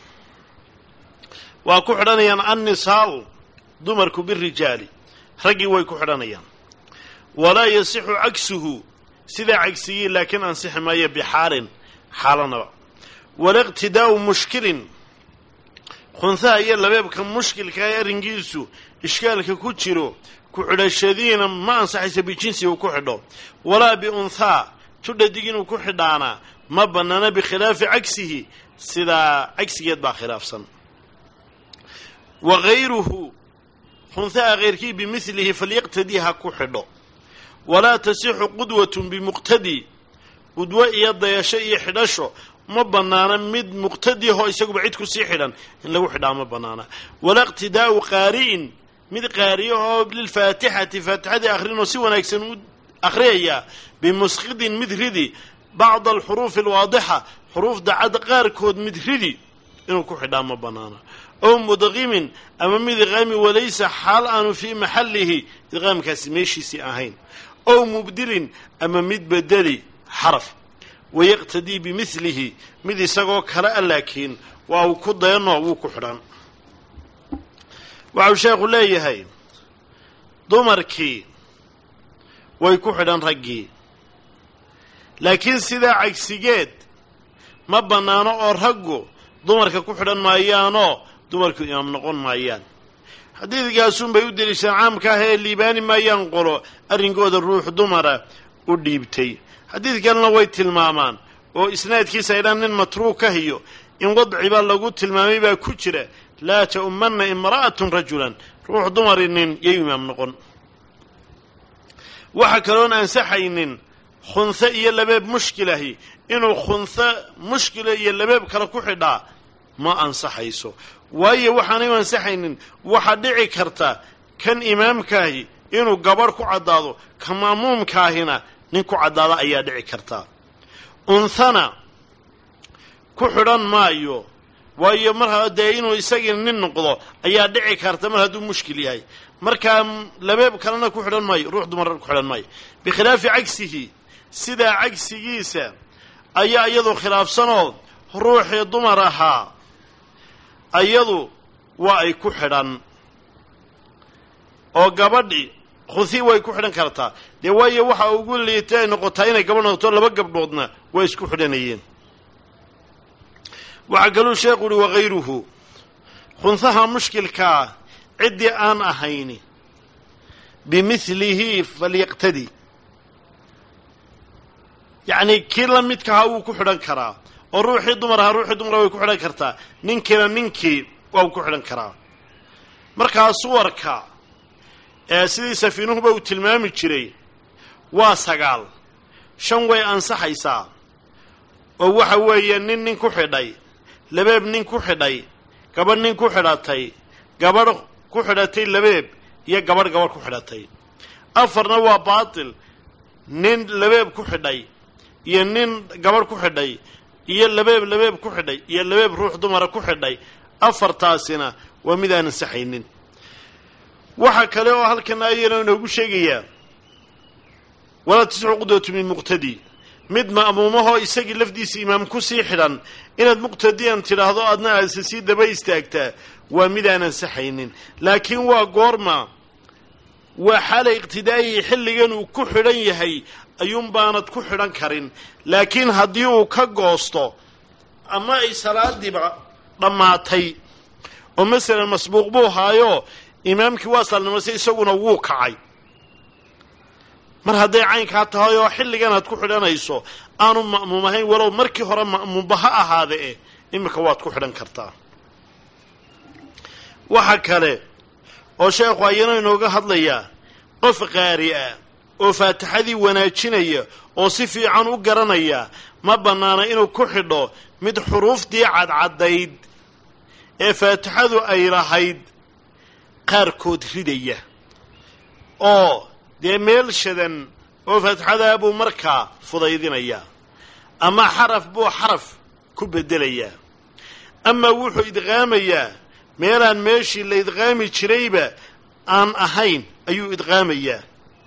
waa ku xidhanayaan annisaa'u dumarku birijaali raggii way ku xidhanayaan walaa yasixu cagsuhu sidaa cagsigii laakiin ansixi maayo bixaalin xaalanaba waliqtidaa'u mushkilin khunhaha iyo labeebka mushkilka ee arrinkiisu ishkaalka ku jiro ku xidhashadiina ma ansaxaysa bijinsi uu ku xidho walaa biunthaa tudhadig inuu ku xidhaanaa ma bannaana bikhilaafi cagsihi sidaa cagsigeed baa khilaafsan wa hayruhu khunhaha hayrkii bimilihi falyaqtadii ha ku xidho walaa tasixu qudwatun bimuqtadi qudwo iyo dayasho iyo xidhasho ma bannaana mid muqtadiahoo isaguba cid ku sii xidhan in lagu xidhaa ma bannaana walaa iqtidaa'u qaari'in mid qaariyahoo lilfaatixati faatixadii akhrinoo si wanaagsan u akhriyaya bimusqidin mid ridi bacda alxuruufi alwaadixa xuruufda cad qaarkood mid ridi inuu ku xidhaa ma bannaana ow mudqimin ama mid idqaami walaysa xaal aanu fii maxallihi idqaamkaasi meeshiisii ahayn ow mubdilin ama mid bedeli xaraf wayaqtadii bimilihi mid isagoo kale a laakiin waa uu ku dayanoo wuu ku xidhan waxau sheekhu leeyahay dumarkii way ku xidhan raggii laakiin sidaa cagsigeed ma bannaano oo raggu dumarka ku xidhan maayaanoo dumarku imaam noqon maayaan xadiidkaasunbay u deliishaan caamka ah ee liibaani maayaan qolo arrinkooda ruux dumara u dhiibtay xadiid kalena way tilmaamaan oo isnaadkiisa aydhaan nin matruukah iyo in wadciba lagu tilmaamay baa ku jira laa ta'ummanna imra'atun rajulan ruux dumari nin yay imaam noqon waxa kaloon ansaxaynin khunse iyo labeeb mushkilahi inuu khunse mushkila iyo labeeb kale ku xidhaa ma ansaxayso waayo waxaanay u ansaxaynin waxaa dhici karta kan imaamkaahi inuu gabadh ku caddaado ka ma'muumkaahina nin ku caddaada ayaa dhici karta unhana ku xidhan maayo waayo mar dee inuu isagii nin noqdo ayaa dhici karta mar hadduu mushkil yahay markaa labeeb kalena ku xidhan maayo ruux dumar ku xidhan maayo bikhilaafi cagsihi sidaa cagsigiisa ayaa iyadu khilaafsanoo ruuxii dumar ahaa ayadu waa ay ku xidhan oo gabadhi khusi way ku xidhan kartaa dee waayo waxa ugu liita ay noqotaa inay gabadh noqoto laba gabdhoodna way isku xidhanayeen waxaa kaluu sheekhu uhi wakayruhu khunsaha mushkilkaa ciddii aan ahayni bimilihi falyaqtadi yacnii kii la midkahaa wuu ku xidhan karaa oo ruuxii dumar ahaa ruuxii dumara way ku xidhan kartaa ninkiina ninkii waa uu ku xidhan karaa markaa suwarka ee sidii safiinuhuba uu tilmaami jiray waa sagaal shan way ansaxaysaa oo waxa weeye nin nin ku xidhay labeeb nin ku xidhay gabadh nin ku xidhatay gabadh ku xidhatay labeeb iyo gabadh gabadh ku xidhatay afarna waa baatil nin labeeb ku xidhay iyo nin gabadh ku xidhay iyo labeeb labeeb ku xidhay iyo labeeb ruux dumara ku xidhay afartaasina waa mid aan ansaxaynin waxa kale oo halkan ayana inoogu sheegayaa walaa tasixu qudwatu min muqtadi mid ma'muumahoo isagii lafdiisa imaam ku sii xidhan inaad muqtadiyan tidhaahdo adna aadse sii daba istaagtaa waa mid aan ansaxaynin laakiin waa goorma waa xaalay iqtidaa'ihii xilligan uu ku xidhan yahay ayuunbaanad ku xidhan karin laakiin haddii uu ka goosto ama ay salaadiiba dhammaatay oo masalan masbuuq buu haayo imaamkii waa salnimasay isaguna wuu kacay mar hadday caynkaa tahay oo xilligan aad ku xidhanayso aanu ma'muum ahayn walow markii hore ma'muumba ha ahaada eh iminka waad ku xidhan kartaa waxa kale oo sheekhu ayana inooga hadlayaa qof qaari ah oo faatixadii wanaajinaya oo si fiican u garanaya ma bannaana inuu ku xidho mid xuruuftii cadcaddayd ee faatixadu ay lahayd qaarkood ridaya oo dee meel shadan oo faatixadaa buu markaa fudaydinayaa ama xaraf buu xaraf ku beddelayaa ama wuxuu idqaamayaa meelaan meeshii la idqaami jirayba aan ahayn ayuu idqaamayaa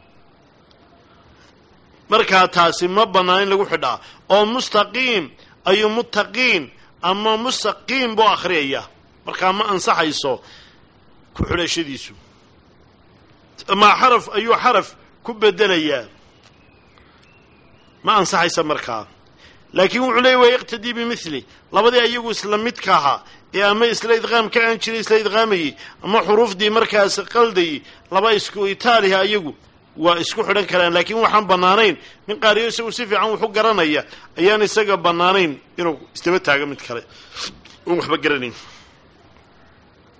markaa taasi ma bannaan in lagu xidhaa oo mustaqiim ayuu muttaqiin ama mustaqiim buu akhriyayaa markaa ma ansaxayso ku xidhashadiisu ama xaraf ayuu xaraf ku beddelayaa ma ansaxaysa markaa laakiin wuxuu leeyay waa yaqtadii bimili labadii ayagu isla midka ahaa ee ama isla idqaamka aan jiray isla idqaamayey ama xuruufdii markaas qaldayey laba isku itaaliha ayagu waa isku xidhan karaan laakiin waxaan bannaanayn min qaariyo isagu si fiican wuxu garanaya ayaan isaga bannaanayn inuu isdaba taago mid kale oon waxba garanayn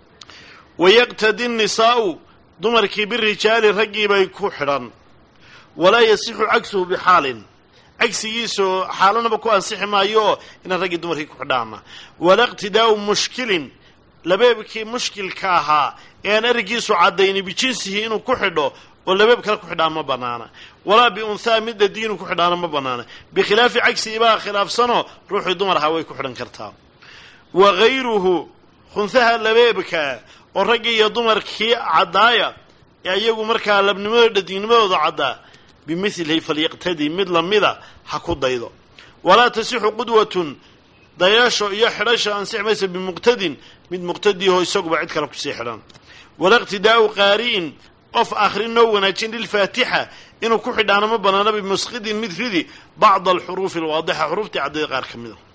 wayaqtadi nnisaa'u dumarkii birijaali raggii bay ku xidhan walaa yasixu cagsuhu bixaalin cagsigiisu xaalanaba ku ansixi maayo inaan raggii dumarkii ku xidhaana walaa iqtidaa'u mushkilin labeebkii mushkilka ahaa ee aan arrinkiisu caddayni bijinsihi inuu ku xidho oo labeeb kale ku xidhaa ma bannaana walaa biunthaa midda diinu ku xidhaana ma bannaana bikhilaafi cagsi ibaa khilaafsanoo ruuxii dumar ahaa way ku xidhan kartaa wa hayruhu khunhaha labeebka oo raggii iyo dumarkii caddaaya ee iyagu markaa labnimadooda dhadiignimadooda caddaa bimilihi falyaqtadii mid lamida ha ku daydo walaa tasixu qudwatun dayasho iyo xidhasha ansix maysa bimuqtadin mid muqtadiiho isaguba cid kale kusii xidhan walaa iqtidaa'u qaari'in qof akhrin noo wanaajin lilfaatixa inuu ku xidhaana ma bannaana bimusqidin mid ridi bacda alxuruufi alwaadixa xuruuftii caddeeda qaar ka mida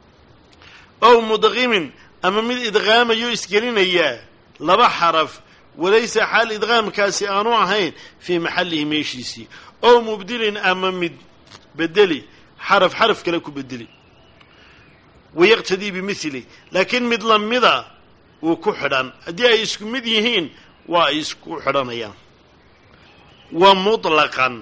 ow mudqimin ama mid idqaamayo isgelinayaa laba xaraf walaysa xaal idqaamkaasi aanu ahayn fii maxallihi meeshiisii ow mubdilin ama mid bedeli xaraf xaraf kale ku bedeli wayaqtadii bimili laakiin mid lamida wuu ku xidhan haddii ay isku mid yihiin waa ay isku xidhanayaan wa mutlaqan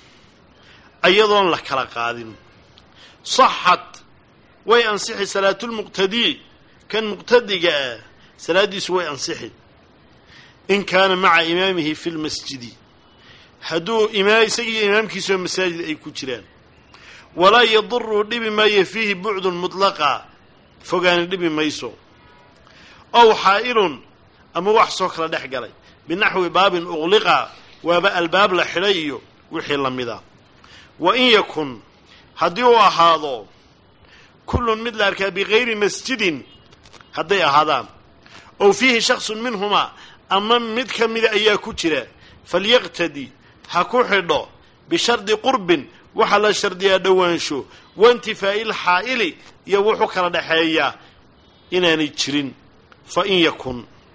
ayadoon la kala qaadin saxat way ansixi salaatulmuqtadii kan muqtadiga ah salaaddiisu way ansixi in kaana maca imaamihi fi lmasjidi hadduu isagiiyo imaamkiisoo masaajid ay ku jiraan walaa yaduruu dhibi maayo fiihi bucdun mutlaqa fogaani dhibi mayso ow xaa'ilun ama wax soo kala dhex galay binaxwi baabin uqliqa waaba albaab la xidhay iyo wixii la mida wa in yakun haddii uu ahaado kullun mid la arkaa bikayri masjidin hadday ahaadaan ow fiihi shaksun minhumaa ama mid ka mida ayaa ku jira falyaqtadi ha ku xidho bishardi qurbin waxaa la shardiyaa dhowaansho waintifaa'i lxaa'ili iyo wuxuu kala dhexeeyaa inaanay jirin fa in yakun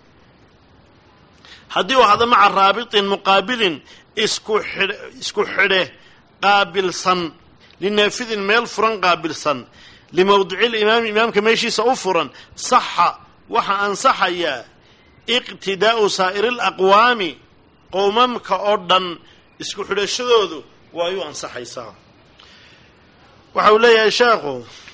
haddii uu ahado maca raabitin muqaabilin isku xidh isku xidhe qaabilsan linaafidin meel furan qaabilsan limawdici limaami imaamka meeshiisa u furan saxa waxaa ansaxayaa iqtidaa'u saa'iri alaqwaami qowmamka oo dhan isku xidhashadoodu waa ayuu ansaxaysaa waxa uu leeyahay sheekhu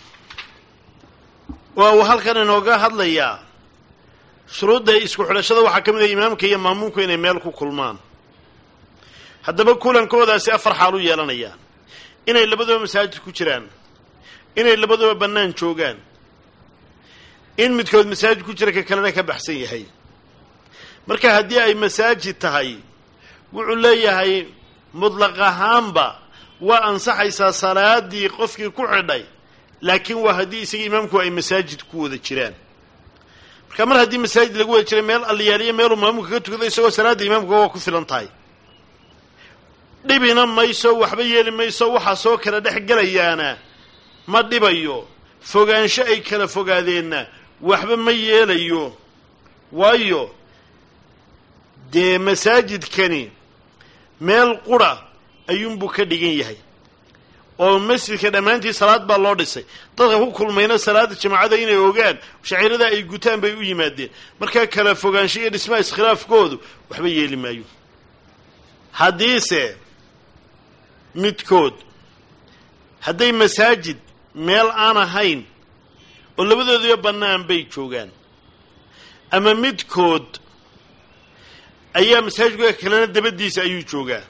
waa uu halkan inooga hadlayaa shuruudda isku xidhashada waxaa ka mid ah imaamka iyo maamuumku inay meel ku kulmaan haddaba kulankoodaasi afar xaal u yeelanayaan inay labaduba masaajid ku jiraan inay labaduba bannaan joogaan in midkood masaajid ku jira ka kalena ka baxsan yahay marka haddii ay masaajid tahay wuxuu leeyahay mudlaq ahaanba waa ansaxaysaa salaadii qofkii ku xidhay laakiin waa haddii isaga imaamku ay masaajid ku wada jiraan marka mar haddii masaajid lagu wada jiray meel alliyaaliyo meeluu maamuumka ka tukado isagoo salaadda imaamka waa ku filan tahay dhibina mayso waxba yeeli mayso waxaa soo kala dhex gelayaana ma dhibayo fogaansho ay kala fogaadeenna waxba ma yeelayo waayo dee masaajidkani meel qura ayuunbuu ka dhigan yahay oo masjidka dhammaantii salaad baa loo dhisay dadka ku kulmayna salaada jamaacada inay ogaan shaciirada ay gutaan bay u yimaadeen markaa kala fogaansho iyo dhismaha iskhilaafkoodu waxba yeeli maayo haddiise midkood hadday masaajid meel aan ahayn oo labadooduba bannaan bay joogaan ama midkood ayaa masaajidka kalena dabadiisa ayuu joogaa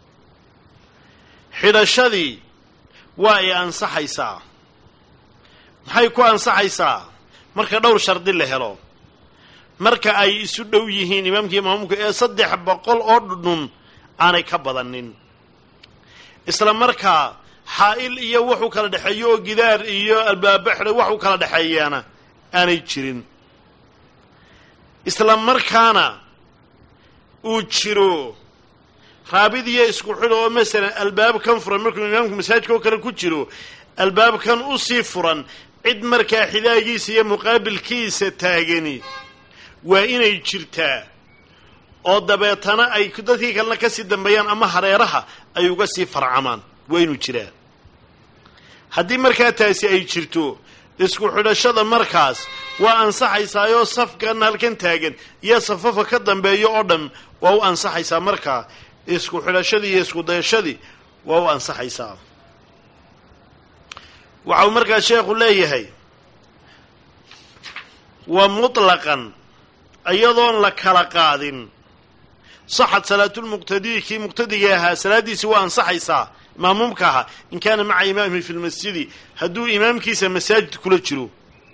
xidhashadii waa ay ansaxaysaa maxay ku ansaxaysaa marka dhowr shardi la helo marka ay isu dhow yihiin imaamkii maamuumka ee saddex boqol oo dhudhun aanay ka badanin isla markaa xaa'il iyo wuxuu kala dhexeeyo oo gidaar iyo albaaba xidhay waxuu kala dhexeeyaana aanay jirin isla markaana uu jiro raabidiyo isku xidho oo masalan albaabkan furan markuu imaamku masaajidka oo kale ku jiro albaabkan u sii furan cid markaa xidaagiisa iyo muqaabilkiisa taagani waa inay jirtaa oo dabeetana ay dadkii kalena ka sii dambeeyaan ama hareeraha ay uga sii farcamaan waa inuu jiraa haddii markaa taasi ay jirto isku xidhashada markaas waa ansaxaysaayoo safkan halkan taagan iyo safafa ka dambeeyo oo dhan waa u ansaxaysaa markaa isku xidhashadii iyo isku dayashadii waa u ansaxaysaa. waxa uu markaa sheekhu leeyahay wa mutlaqan ayadoon la kala qaadin saxad salaatulmuqtadii kii muqtadiga ahaa salaadiisi waa ansaxaysaa maamumka ahaa in kaana maca imaamihi fi lmasjidi hadduu imaamkiisa masaajid kula jiro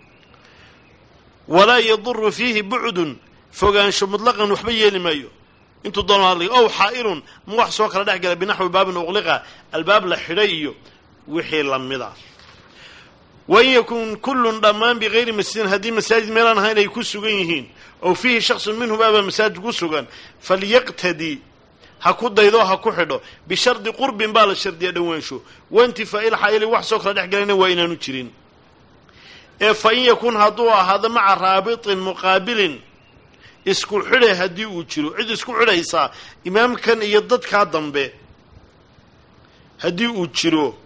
walaa yaduru fiihi bucdun fogaansho mutlaqan waxba yeeli maayo intuu doono hadlay ow xaa'ilun ma wax soo kala dhex gala binaxwi baabin uqliqa albaab la xidhay iyo wixii lamida. wain yakun kullun dhammaan bikayri masjidin haddii masaajid meelaan ahayn ay ku sugan yihiin ow fiihi shaksun minhum aba masaajid ku sugan falyaqtadi ha ku daydo ha ku xidho bishardi qurbin baa la shardiya dhowaansho waintifaa'i lxaa'ili wax soo kala dhex galayna waa inaanu jirin. ee fa in yakun hadduu ahaado maca raabitin muqaabilin isku xidhe haddii uu jiro cid isku xidhaysaa imaamkan iyo dadkaa dambe haddii uu jiro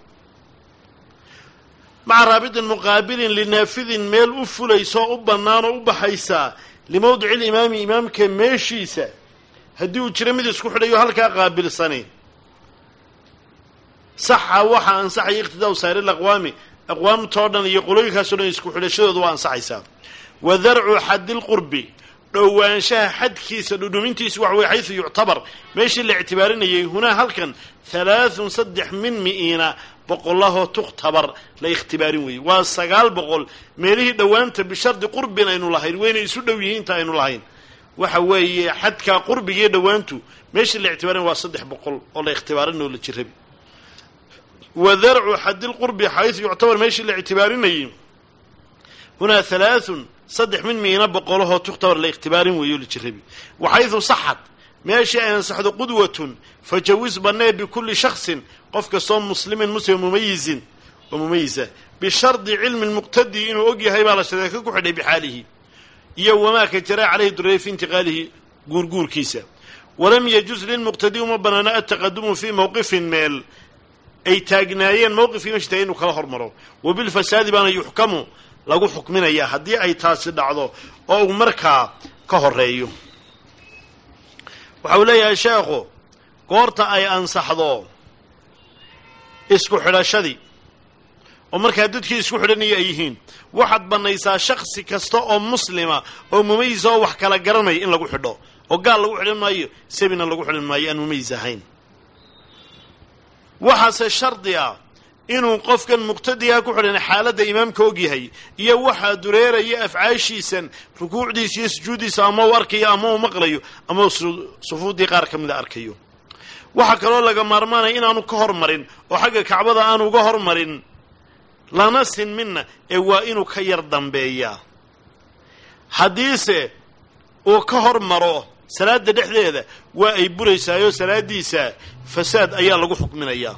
maca raabitin muqaabilin linaafidin meel u fulayso u bannaan oo u baxaysaa limawdici limaami imaamka meeshiisa haddii uu jiro mid isku xidhayo halkaa qaabilsani saxa waxaa ansaxaya iqtidaau saari laqwaami aqwaamtoo dhan iyo qolooyinkaasoo dhan isku xidhashadooda waa ansaxaysaa. wa darcu xadilqurbi dhowaanshaha xadkiisa dhudhumintiisu wax wey xaysu yuctabar meeshii la ictibaarinayay hunaa halkan halaathun saddex min mi'iina boqolahoo tukhtabar la ikhtibaarin weeyey waa sagaal boqol meelihii dhowaanta bishardi qurbin aynu lahayn waynay isu dhow yihiin inta aynu lahayn waxa weeye xadkaa qurbigiiyo dhowaantu meeshii la ictibaarin waa saddex boqol oo la ikhtibaarin oo la jirabi. wa darcu xadilqurbi xaysu yuctabar meeshii la ictibaarinayay hunaa halaathun saddex min miina boqolahoo tukhtabar la ikhtibaarin weeyo la jirabi. waxaydu saxad meeshii ay ansaxdo qudwatun fajawis bannee bikulli shaksin qof kastoo muslimin muslim mumayizin oo mumayisa bishardi cilmi lmuqtadi inuu og yahay baa la shareeka ku xidhay bixaalihi iyo wamaa ka jaraa calayhi dureey fi intiqaalihi guurguurkiisa. walam yajuz lilmuqtadi uma banaano altaqadumu fii mawqifin meel ay taagnaayeen mawqifkii meesha taagay inuu kala hormaro wabilfasaadi baana yuxkamu lagu xukminayaa haddii ay taasi dhacdo oo uu markaa ka horeeyo. waxa uu leeyahay sheekhu goorta ay ansaxdo isku xidhashadii oo markaa dadkii isku xidhanaya ay yihiin waxaad bannaysaa shaksi kasta oo muslima oo mumayisa oo wax kala garanaya in lagu xidho oo gaal lagu xidhan maayo sabina lagu xidhan maayo aan mumayis ahayn. waxaase shardi ah inuu qofkan muqtadigaa ku xidhan xaaladda imaamka og yahay iyo waxaa dureeraya afcaashiisan rukuucdiisa iyo sujuuddiisa ama uu arkayo ama uu maqlayo ama uu sufuuddii qaar ka mida arkayo. waxaa kaloo laga maarmaanaya inaanu ka hormarin oo xagga kacbada aanu uga hormarin lana sin minna ee waa inuu ka yar dambeeyaa. haddiise uu ka hormaro salaadda dhexdeeda waa ay buraysaayoo salaaddiisa fasaad ayaa lagu xukminayaa.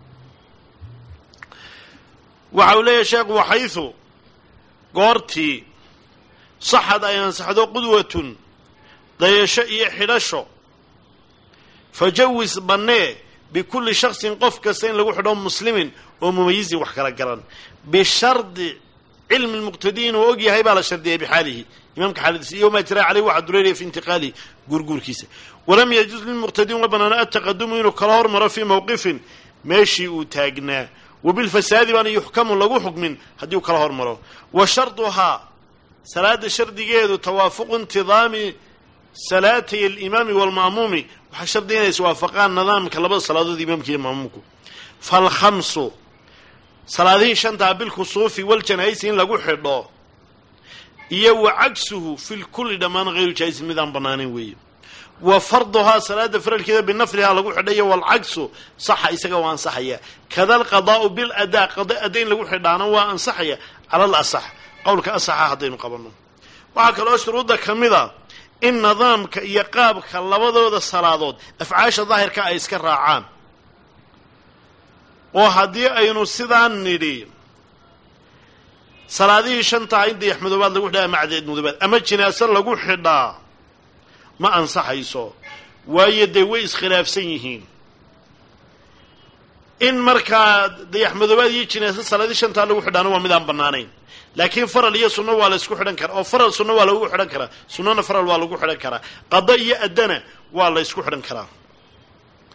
waxa uu leeyahay sheekhu waxaysu goortii saxad ay ansaxdo qudwatun dayasho iyo xidhasho fajawis bannee bikulli shaksin qof kasta in lagu xidho muslimin oo mumayizin wax kala garan bishardi cilmi lmuqtadi inuu og yahay baa la shardiyay bixaalihi imaamka xaaladiisa iyo maa jiraa caleyh waxaa dureeraya fi intiqaalihi guurguurkiisa. walam yajuz lilmuqtadi uma banaano altaqadumu inuu kala hormaro fii mawqifin meeshii uu taagnaa wabilfasaadi baana yuxkamu lagu xukmin haddii uu kala hormaro. wa sharduhaa salaada shardigeedu tawaafuqu intidaami salaatay alimaami waalma'muumi waxaa shardi inay iswaafaqaan nidaamka labada salaadood imaamka iyo ma'muumku. falkhamsu salaadihii shantaa bilkusuufi waljanaa'isi in lagu xidho iyo wa cagsuhu fi lkulli dhammaan hayru jaa'isin midaan bannaanayn weeye. wa farduhaa salaada faralkeeda binaflihaa lagu xidhayo waalcagsu saxa isaga waa ansaxaya. kada alqadaa'u biladaa qada adda in lagu xidhaana waa ansaxaya cala al asax qowlka asaxa haddaynu qabanno. waxaa kaloo shuruudda ka mid a in nidaamka iyo qaabka labadooda salaadood afcaasha daahirka ay iska raacaan oo haddii aynu sidaan nidhi salaadihii shantaa in dayax madoobaad lagu xidhaa ama cadeed madoobaad ama jinaaso lagu xidhaa ma ansaxayso waayo dee way iskhilaafsan yihiin. in markaa dayax madoobaad iyo jinaaso salaadii shantaa lagu xidhaana waa midaan bannaanayn laakiin faral iyo sunno waa la isku xidhan karaa oo faral sunno waa lagu xidhan karaa sunnana faral waa lagu xidhan karaa qada iyo addana waa la isku xidhan karaa.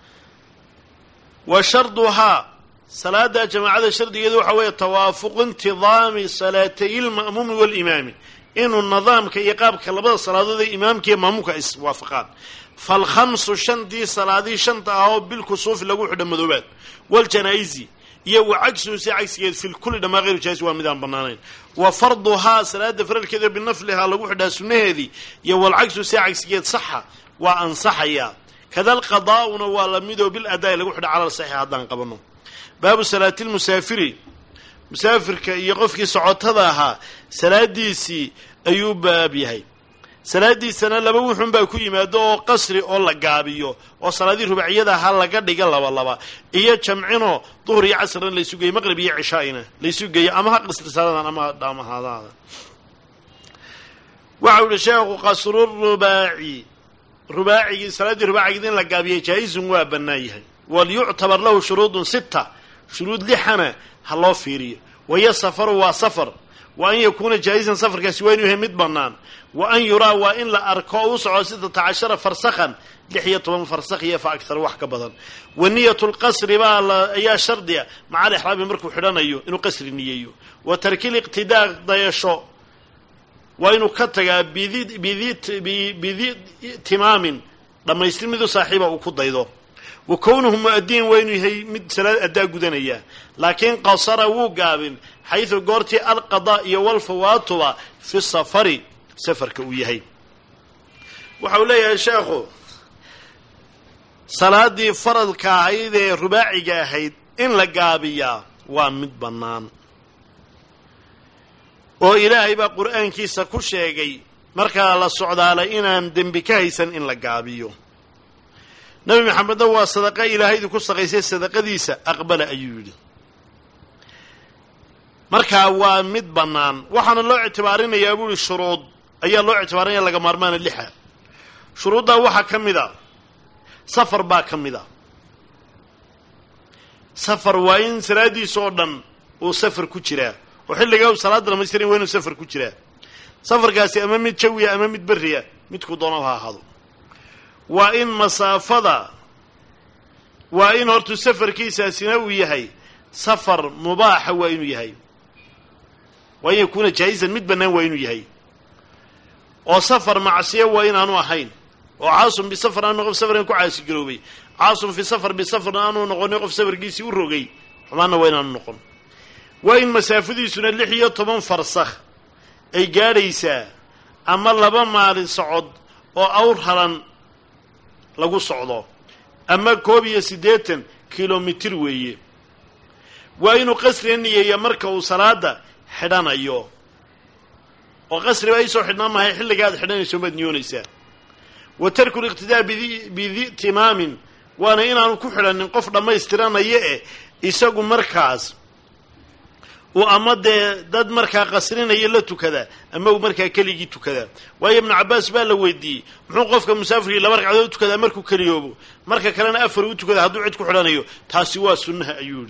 وشرطها صلاة جماعة شرط يدو حوية توافق انتظام صلاتي المأموم والإمام إنه النظام كيقاب كلبدا الصلاة دي إمامك مأمومك وافقان فالخمس شنتي صلاة شنطة أو بالكسوف لقو حدا مذوبات والجنائزي يو عكسه سي عكس في الكل ده ما غير جائز ومدان بنانين وفرضها صلاة فرل كذا بالنفلها لقو حدا سنة هذه يو العكس سي عكس صحة وأنصح يا كذا القضاء ونوال ميدو بالأداء لقو حدا على الصحيح هذا قبلنا باب صلاة المسافر مسافر يقف كي سعوتها صلاة ديسي أيوب بابيهي صلاة دي سنة لما وحن باكو يمادو قصري أو لقابيو وصلاة دي رباعية هل لقد قال والله إيا جمعينو ظهري عصرا ليسو جاي مغربي عشائنا ليسو جاي أما قصر صلاة أما دام هذا وعول الشيخ قصر الرباعي رباعي صلاة دي رباعي دين لقابيه جايز وابنايها وليعتبر له شروط ستة شروط لحنا هلو فيري وهي سفر وسفر وأن يكون جائزا سفر كسوين يهمد بنان وأن يرى وإن لا أركو وسعو ستة عشر فرسخا لحية من فرسخية فأكثر وحك بدن والنية القصر بقى يا شردية مع الإحرام مركو حران أيو إنه قصر النية وترك الاقتداء ضيشو وإنه كتغى بذي بذي بذي تمام لما يستلمذ صاحبه وكد أيضا وكونهم مؤدين وين هي مد سلاد أداء جدنية لكن قصر وقابن حيث قرتي القضاء والفواتوا في السفر سفر كويهي وحولي يا شيخ صلاة دي فرض كاهيد رباعي جاهيد إن لقابيا ومد بنان وإلهي بقرآن كيسا كل شيء مركا الله السعودة على إنان دنبكايسا إن لقابيو نبي محمد هو صدقة إلهي ذو كسر غيسي الصدقة ديسة أقبل أيولي مركا هو مد بنان وحنا الله اعتبارين يقول الشروط أي الله اعتبارين لقى مرمان اللحى شروطها وحا كمدا سفر با كمدا سفر وين سرادي صودا وسفر كتيرا وحل لقاو صلاة لما يسترين وين سفر كتيرا سفر قاسي أمامي تشوية أمامي تبرية متكو دونوها هذا وإن مسافة وإن هرتو سفر كيسا سنوي يهي سفر مباح وإنو يهي وإن يكون جائزا مدبنا وإنو يهي وسفر معصية وإن أنو أحين وعاصم بسفر أنو غف سفر ينكو عاسي قلوبي عاصم في سفر بسفر أنو نغن يغف سفر كيسي وروغي ومانا وإن أنو نقن وإن مسافة سنة اللحية طبان فرسخ أي قاريسا أما اللبا مالي صعود وأور هلان lagu socdo ama koob iyo siddeetan kilomitir weeye waa inuu qasri niyeeyo marka uu salaada xidhanayo oo qasri ay soo xidhnaa mahay xilliga aad xidhanayso madniyoonaysa wa tarku iqtidaa bidhi timaamin waana inaanu ku xidhanin qof dhammaystiranaya ee isagu markaas oo ama dad markaa qasrinaya la tukada ama uu markaa keligii tukada waayo ibn Abbas baa la weydiiyay muxuu qofka musaafirka laba ragcadood tukada markuu kaliyoobo marka kalena afar uu tukada hadduu cid ku xidhanayo taasi waa sunnaha ayuu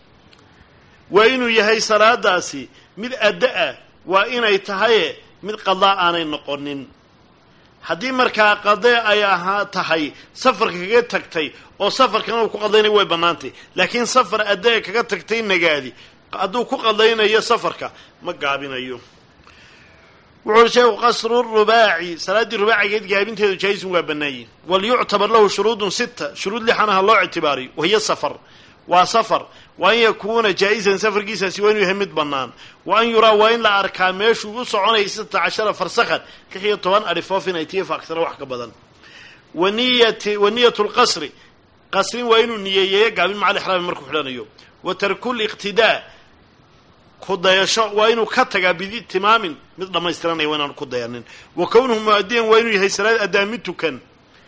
waa inuu yahay salaadaasi mid adaa waa inay tahay mid qadaa aanay noqonin haddii markaa qadaa ay ahaa tahay safarka kaga tagtay oo safarkan uu ku qadaynay way banaantay laakiin safar adaa kaga tagtay nagaadi hadduu ku qadaynayo safarka ma gaabinayo wuxuu sheegay qasru rubaaci salaadii rubaacigeed gaabinteedu jayis waa banaayay wal yu'tabar lahu shuruudun sita shuruud lixanaha loo ictibaari wahiya safar waa safar waa in yakuuna jaaizan safarkiisa si weyn u yahay mid banaan waa in yuraa waa in la arkaa meeshu u soconay sita cashara farsakhan kixiyo toban arifoofin ay tiifa akthar wax ka badan waniyati waniyatu alqasri qasrin waa inuu niyeeyo gaabin macal ihraam markuu xidhanayo wa tarkul iqtidaa kudayasho waa inuu ka tagaa bidi timaamin mid dhamaystiranay waa inaan ku dayanin wa kownuhu muaddiyan waa inuu yahay salaad adaami tukan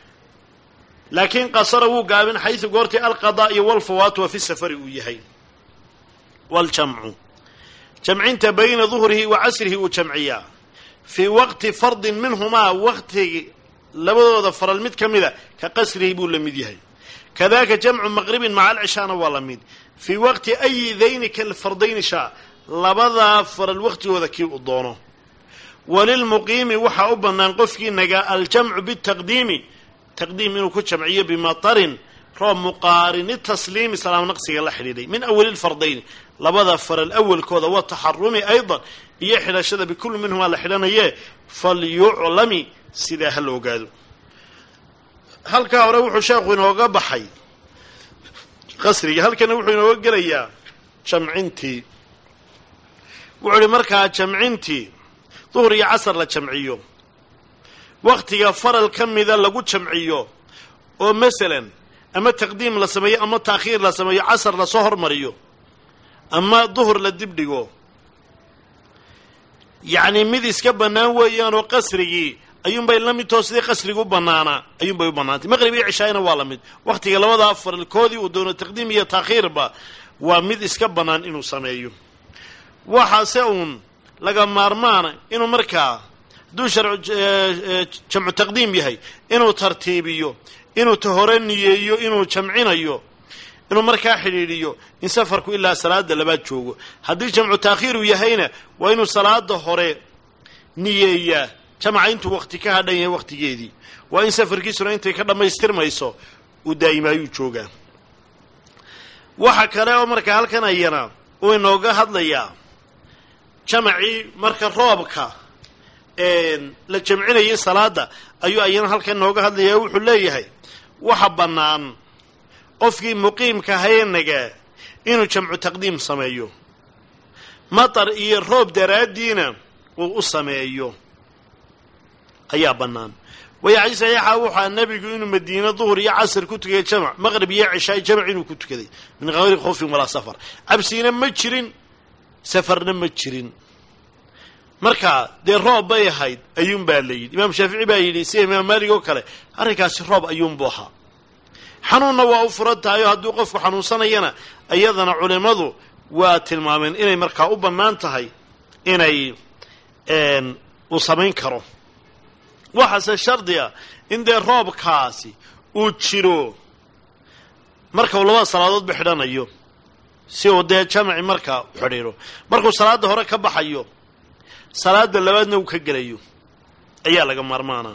laakiin qasara wuu gaabin xaysu goortii alqadaa iyo walfawaat wa fi safari uu yahay waljamcu jamcinta bayna duhrihi wa casrihi uu jamciyaa fii waqti fardin minhumaa waqtigi labadooda faral mid ka mida ka qasrihi buu la mid yahay kadaaka jamcu maqribin maca alcishaana waa la mid fii waqti ayi dayni kalfardayni shaa labadaa faral waqtigooda kii u doono walilmuqiimi waxaa u bannaan qofkii nagaa aljamcu bitaqdiimi taqdiim inuu ku jamciyo bimatarin roob muqaarini tasliimi salaamo naqsiga la xidhiidhay min awali lfardayn labada faral awalkooda wa taxarumi aydan iyo xidhashada bikulli minhumaa la xidhanayee falyuclami sidaa ha la ogaado halkaa hore wuxuu sheekhu inooga baxay qasriga halkana wuxuu inooga gelayaa jamcintii wuxuu ihi markaa jamcintii duhur iyo casar la jamciyo wakhtiga faral ka mida lagu jamciyo oo masalan ama taqdiim la sameeyo ama taakhiir la sameeyo casar lasoo hormariyo ama duhur la dibdhigo yacni mid iska bannaan weeyaanoo qasrigii ayuunbay la midtoo sidii qasriga u bannaanaa ayuunbay u bannaantay maqrib iyo cishaayna waa la mid wakhtiga labadaa faralkoodii uu doono taqdiim iyo taakhiirba waa mid iska bannaan inuu sameeyo waxaase uun laga maarmaana inuu markaa hadduu sharcu jamcu taqdiim yahay inuu tartiibiyo inuu ta hore niyeeyo inuu jamcinayo inuu markaa xidhiidhiyo in safarku ilaa salaada labaad joogo haddii jamcu taakhiiru yahayna waa inuu salaada hore niyeeyaa jamca intuu wakhti ka hadhan yahay wakhtigeedii waa in safarkiisuna intay ka dhammaystirmayso uu daa'imaayuu joogaa waxa kale oo markaa halkan ayana uu inooga hadlayaa jamacii marka roobka la jamcinayay salaada ayuu ayana halkan inooga hadlayaa wuxuu leeyahay waxa bannaan qofkii muqiimka haynagaa inuu jamcu taqdiim sameeyo matar iyo roob daraaddiina uu u sameeyo ayaa bannaan wayaxay saxiixa wuxaa nebigu inuu madiino duhur iyo casr ku tukaday jamac maqrib iyo cishaay jamac inuu ku tukaday min hayri khawfin walaa safar cabsiina ma jirin safarna ma jirin markaa dee roob bay ahayd ayuunbaa la yidhi imaam shaafici baa yidhi sida imaam maalig oo kale arrinkaasi roob ayuunbuu ahaa xanuunna waa u furan tahay oo hadduu qofku xanuunsanayana iyadana culimmadu waa tilmaameen inay markaa u bannaan tahay inay uu samayn karo waxaase shardi ah in dee roobkaasi uu jiro marka uu labada salaadoodba xidhanayo si uu dee jamaci markaa u xidhiidho markuu salaadda hore ka baxayo salaada labaadna uu ka gelayo ayaa laga maarmaanaa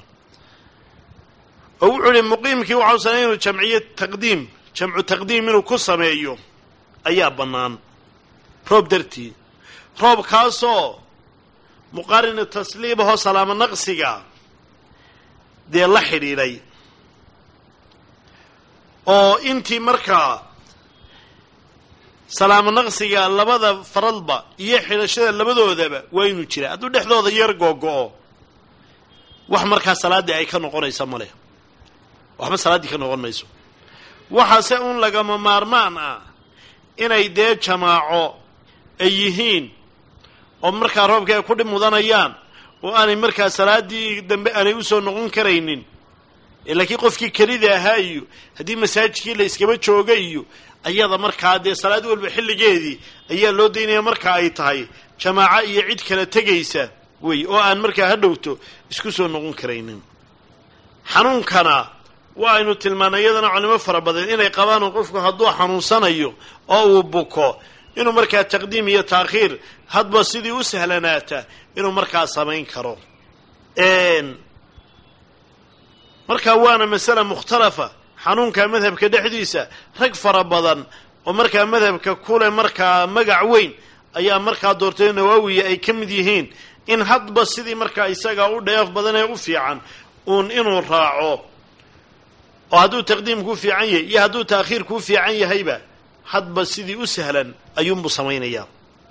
oo wuxuu ihi muqiimkii waxau sanay inuu jamciyo taqdiim jamcu taqdiim inuu ku sameeyo ayaa bannaan roob dartii roobkaasoo muqaarinu tasliibahoo salaamo naqsiga dee la xidhiidhay oo intii markaa salaamo naqsiga labada faralba iyo xidhashada labadoodaba waa inuu jiraa hadduu dhexdooda yar googo-o wax markaa salaaddii ay ka noqonaysa ma leh waxba salaaddii ka noqon mayso waxaase uun lagama maarmaan ah inay dee jamaaco ay yihiin oo markaa roobka ay ku dhib mudanayaan oo aanay markaa salaaddii dambe aanay u soo noqon karaynin laakiin qofkii kelida ahaa iyo haddii masaajidkii la iskaba jooga iyo ayada markaa dee salaad walba xilligeedii ayaa loo daynaya marka ay tahay jamaaco iyo cid kala tegaysa wey oo aan markaa ha dhowto isku soo noqon karaynin xanuunkana waa aynu tilmaanay iyadana culimo fara badan inay qabaan qofku hadduu xanuunsanayo oo uu buko inuu markaa taqdiim iyo taakhiir hadba sidii u sahlanaata inuu markaa samayn karo markaa waana masale mukhtalafa xanuunka madhabka dhexdiisa rag fara badan oo markaa madhabka kule markaa magac weyn ayaa markaa doortay nawaawiya ay ka mid yihiin in hadba sidii markaa isaga u dheef badan ee u fiican uun inuu raaco oo hadduu taqdiim kuu fiican yahay iyo hadduu taakhiir kuu fiican yahayba hadba sidii u sahlan ayuunbuu samaynayaa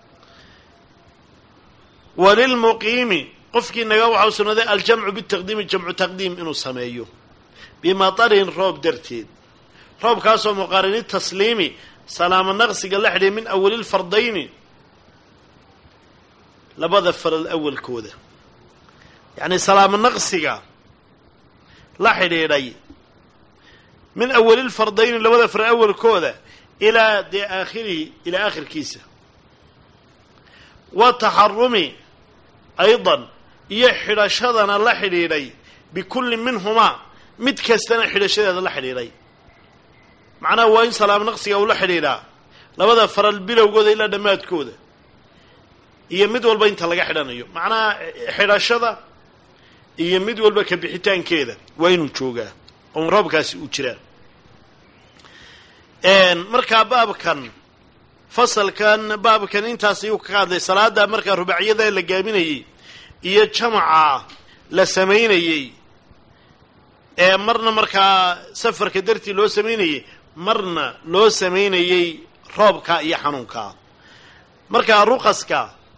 walilmuqiimi qofkii naga waxau sugnaaday aljamcu bitaqdiimi jamcu taqdiim inuu sameeyo bimatarin roob darteed roobkaasoo muqaarini tasliimi salaamo naqsiga la xidhiidhay min awalilfardayni labada faral awalkooda yacni salaamo naqsiga la xidhiidhay min awalilfardayni labada faral awalkooda ilaa dee aakhirihi ilaa aakhirkiisa wa taxarumi aydan iyo xidhashadana la xidhiidhay bikulli minhumaa mid kastana xidhashadeeda la xidhiidhay macnaha waa in salaamo naqsiga uu la xidhiidhaa labada faral bilowgooda ilaa dhammaadkooda iyo mid walba inta laga xidhanayo macnaha xidhashada iyo mid walba ka bixitaankeeda waa inuu joogaa oon roobkaasi uu jiraa markaa baabkan fasalkan baabkan intaas ayuu ka hadlay salaada markaa rubaaciyada la gaaminayay iyo jamaca la samaynayay ee marna markaa safarka dartii loo samaynayay marna loo samaynayay roobka iyo xanuunka markaa ruqaska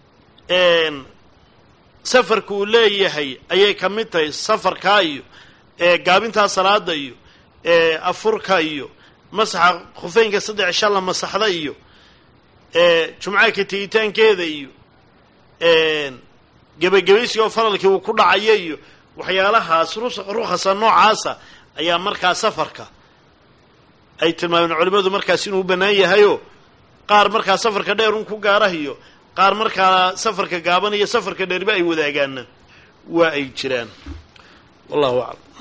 safarku uu leeyahay ayay ka mid tahay safarka iyo gaabinta salaada iyo afurka iyo masaxa khufeynka saddex cisho la masaxda iyo jumcaha ka tegitaankeeda iyo gebagabaysiga oo faralkii uu ku dhacaya iyo waxyaalahaas rukhasa noocaasa ayaa markaa safarka ay tilmaameen culimmadu markaas inuu bannaan yahayoo qaar markaa safarka dheer un ku gaarahiyo qaar markaa safarka gaaban iyo safarka dheerba ay wadaagaanna waa ay jiraan wallahu aclam.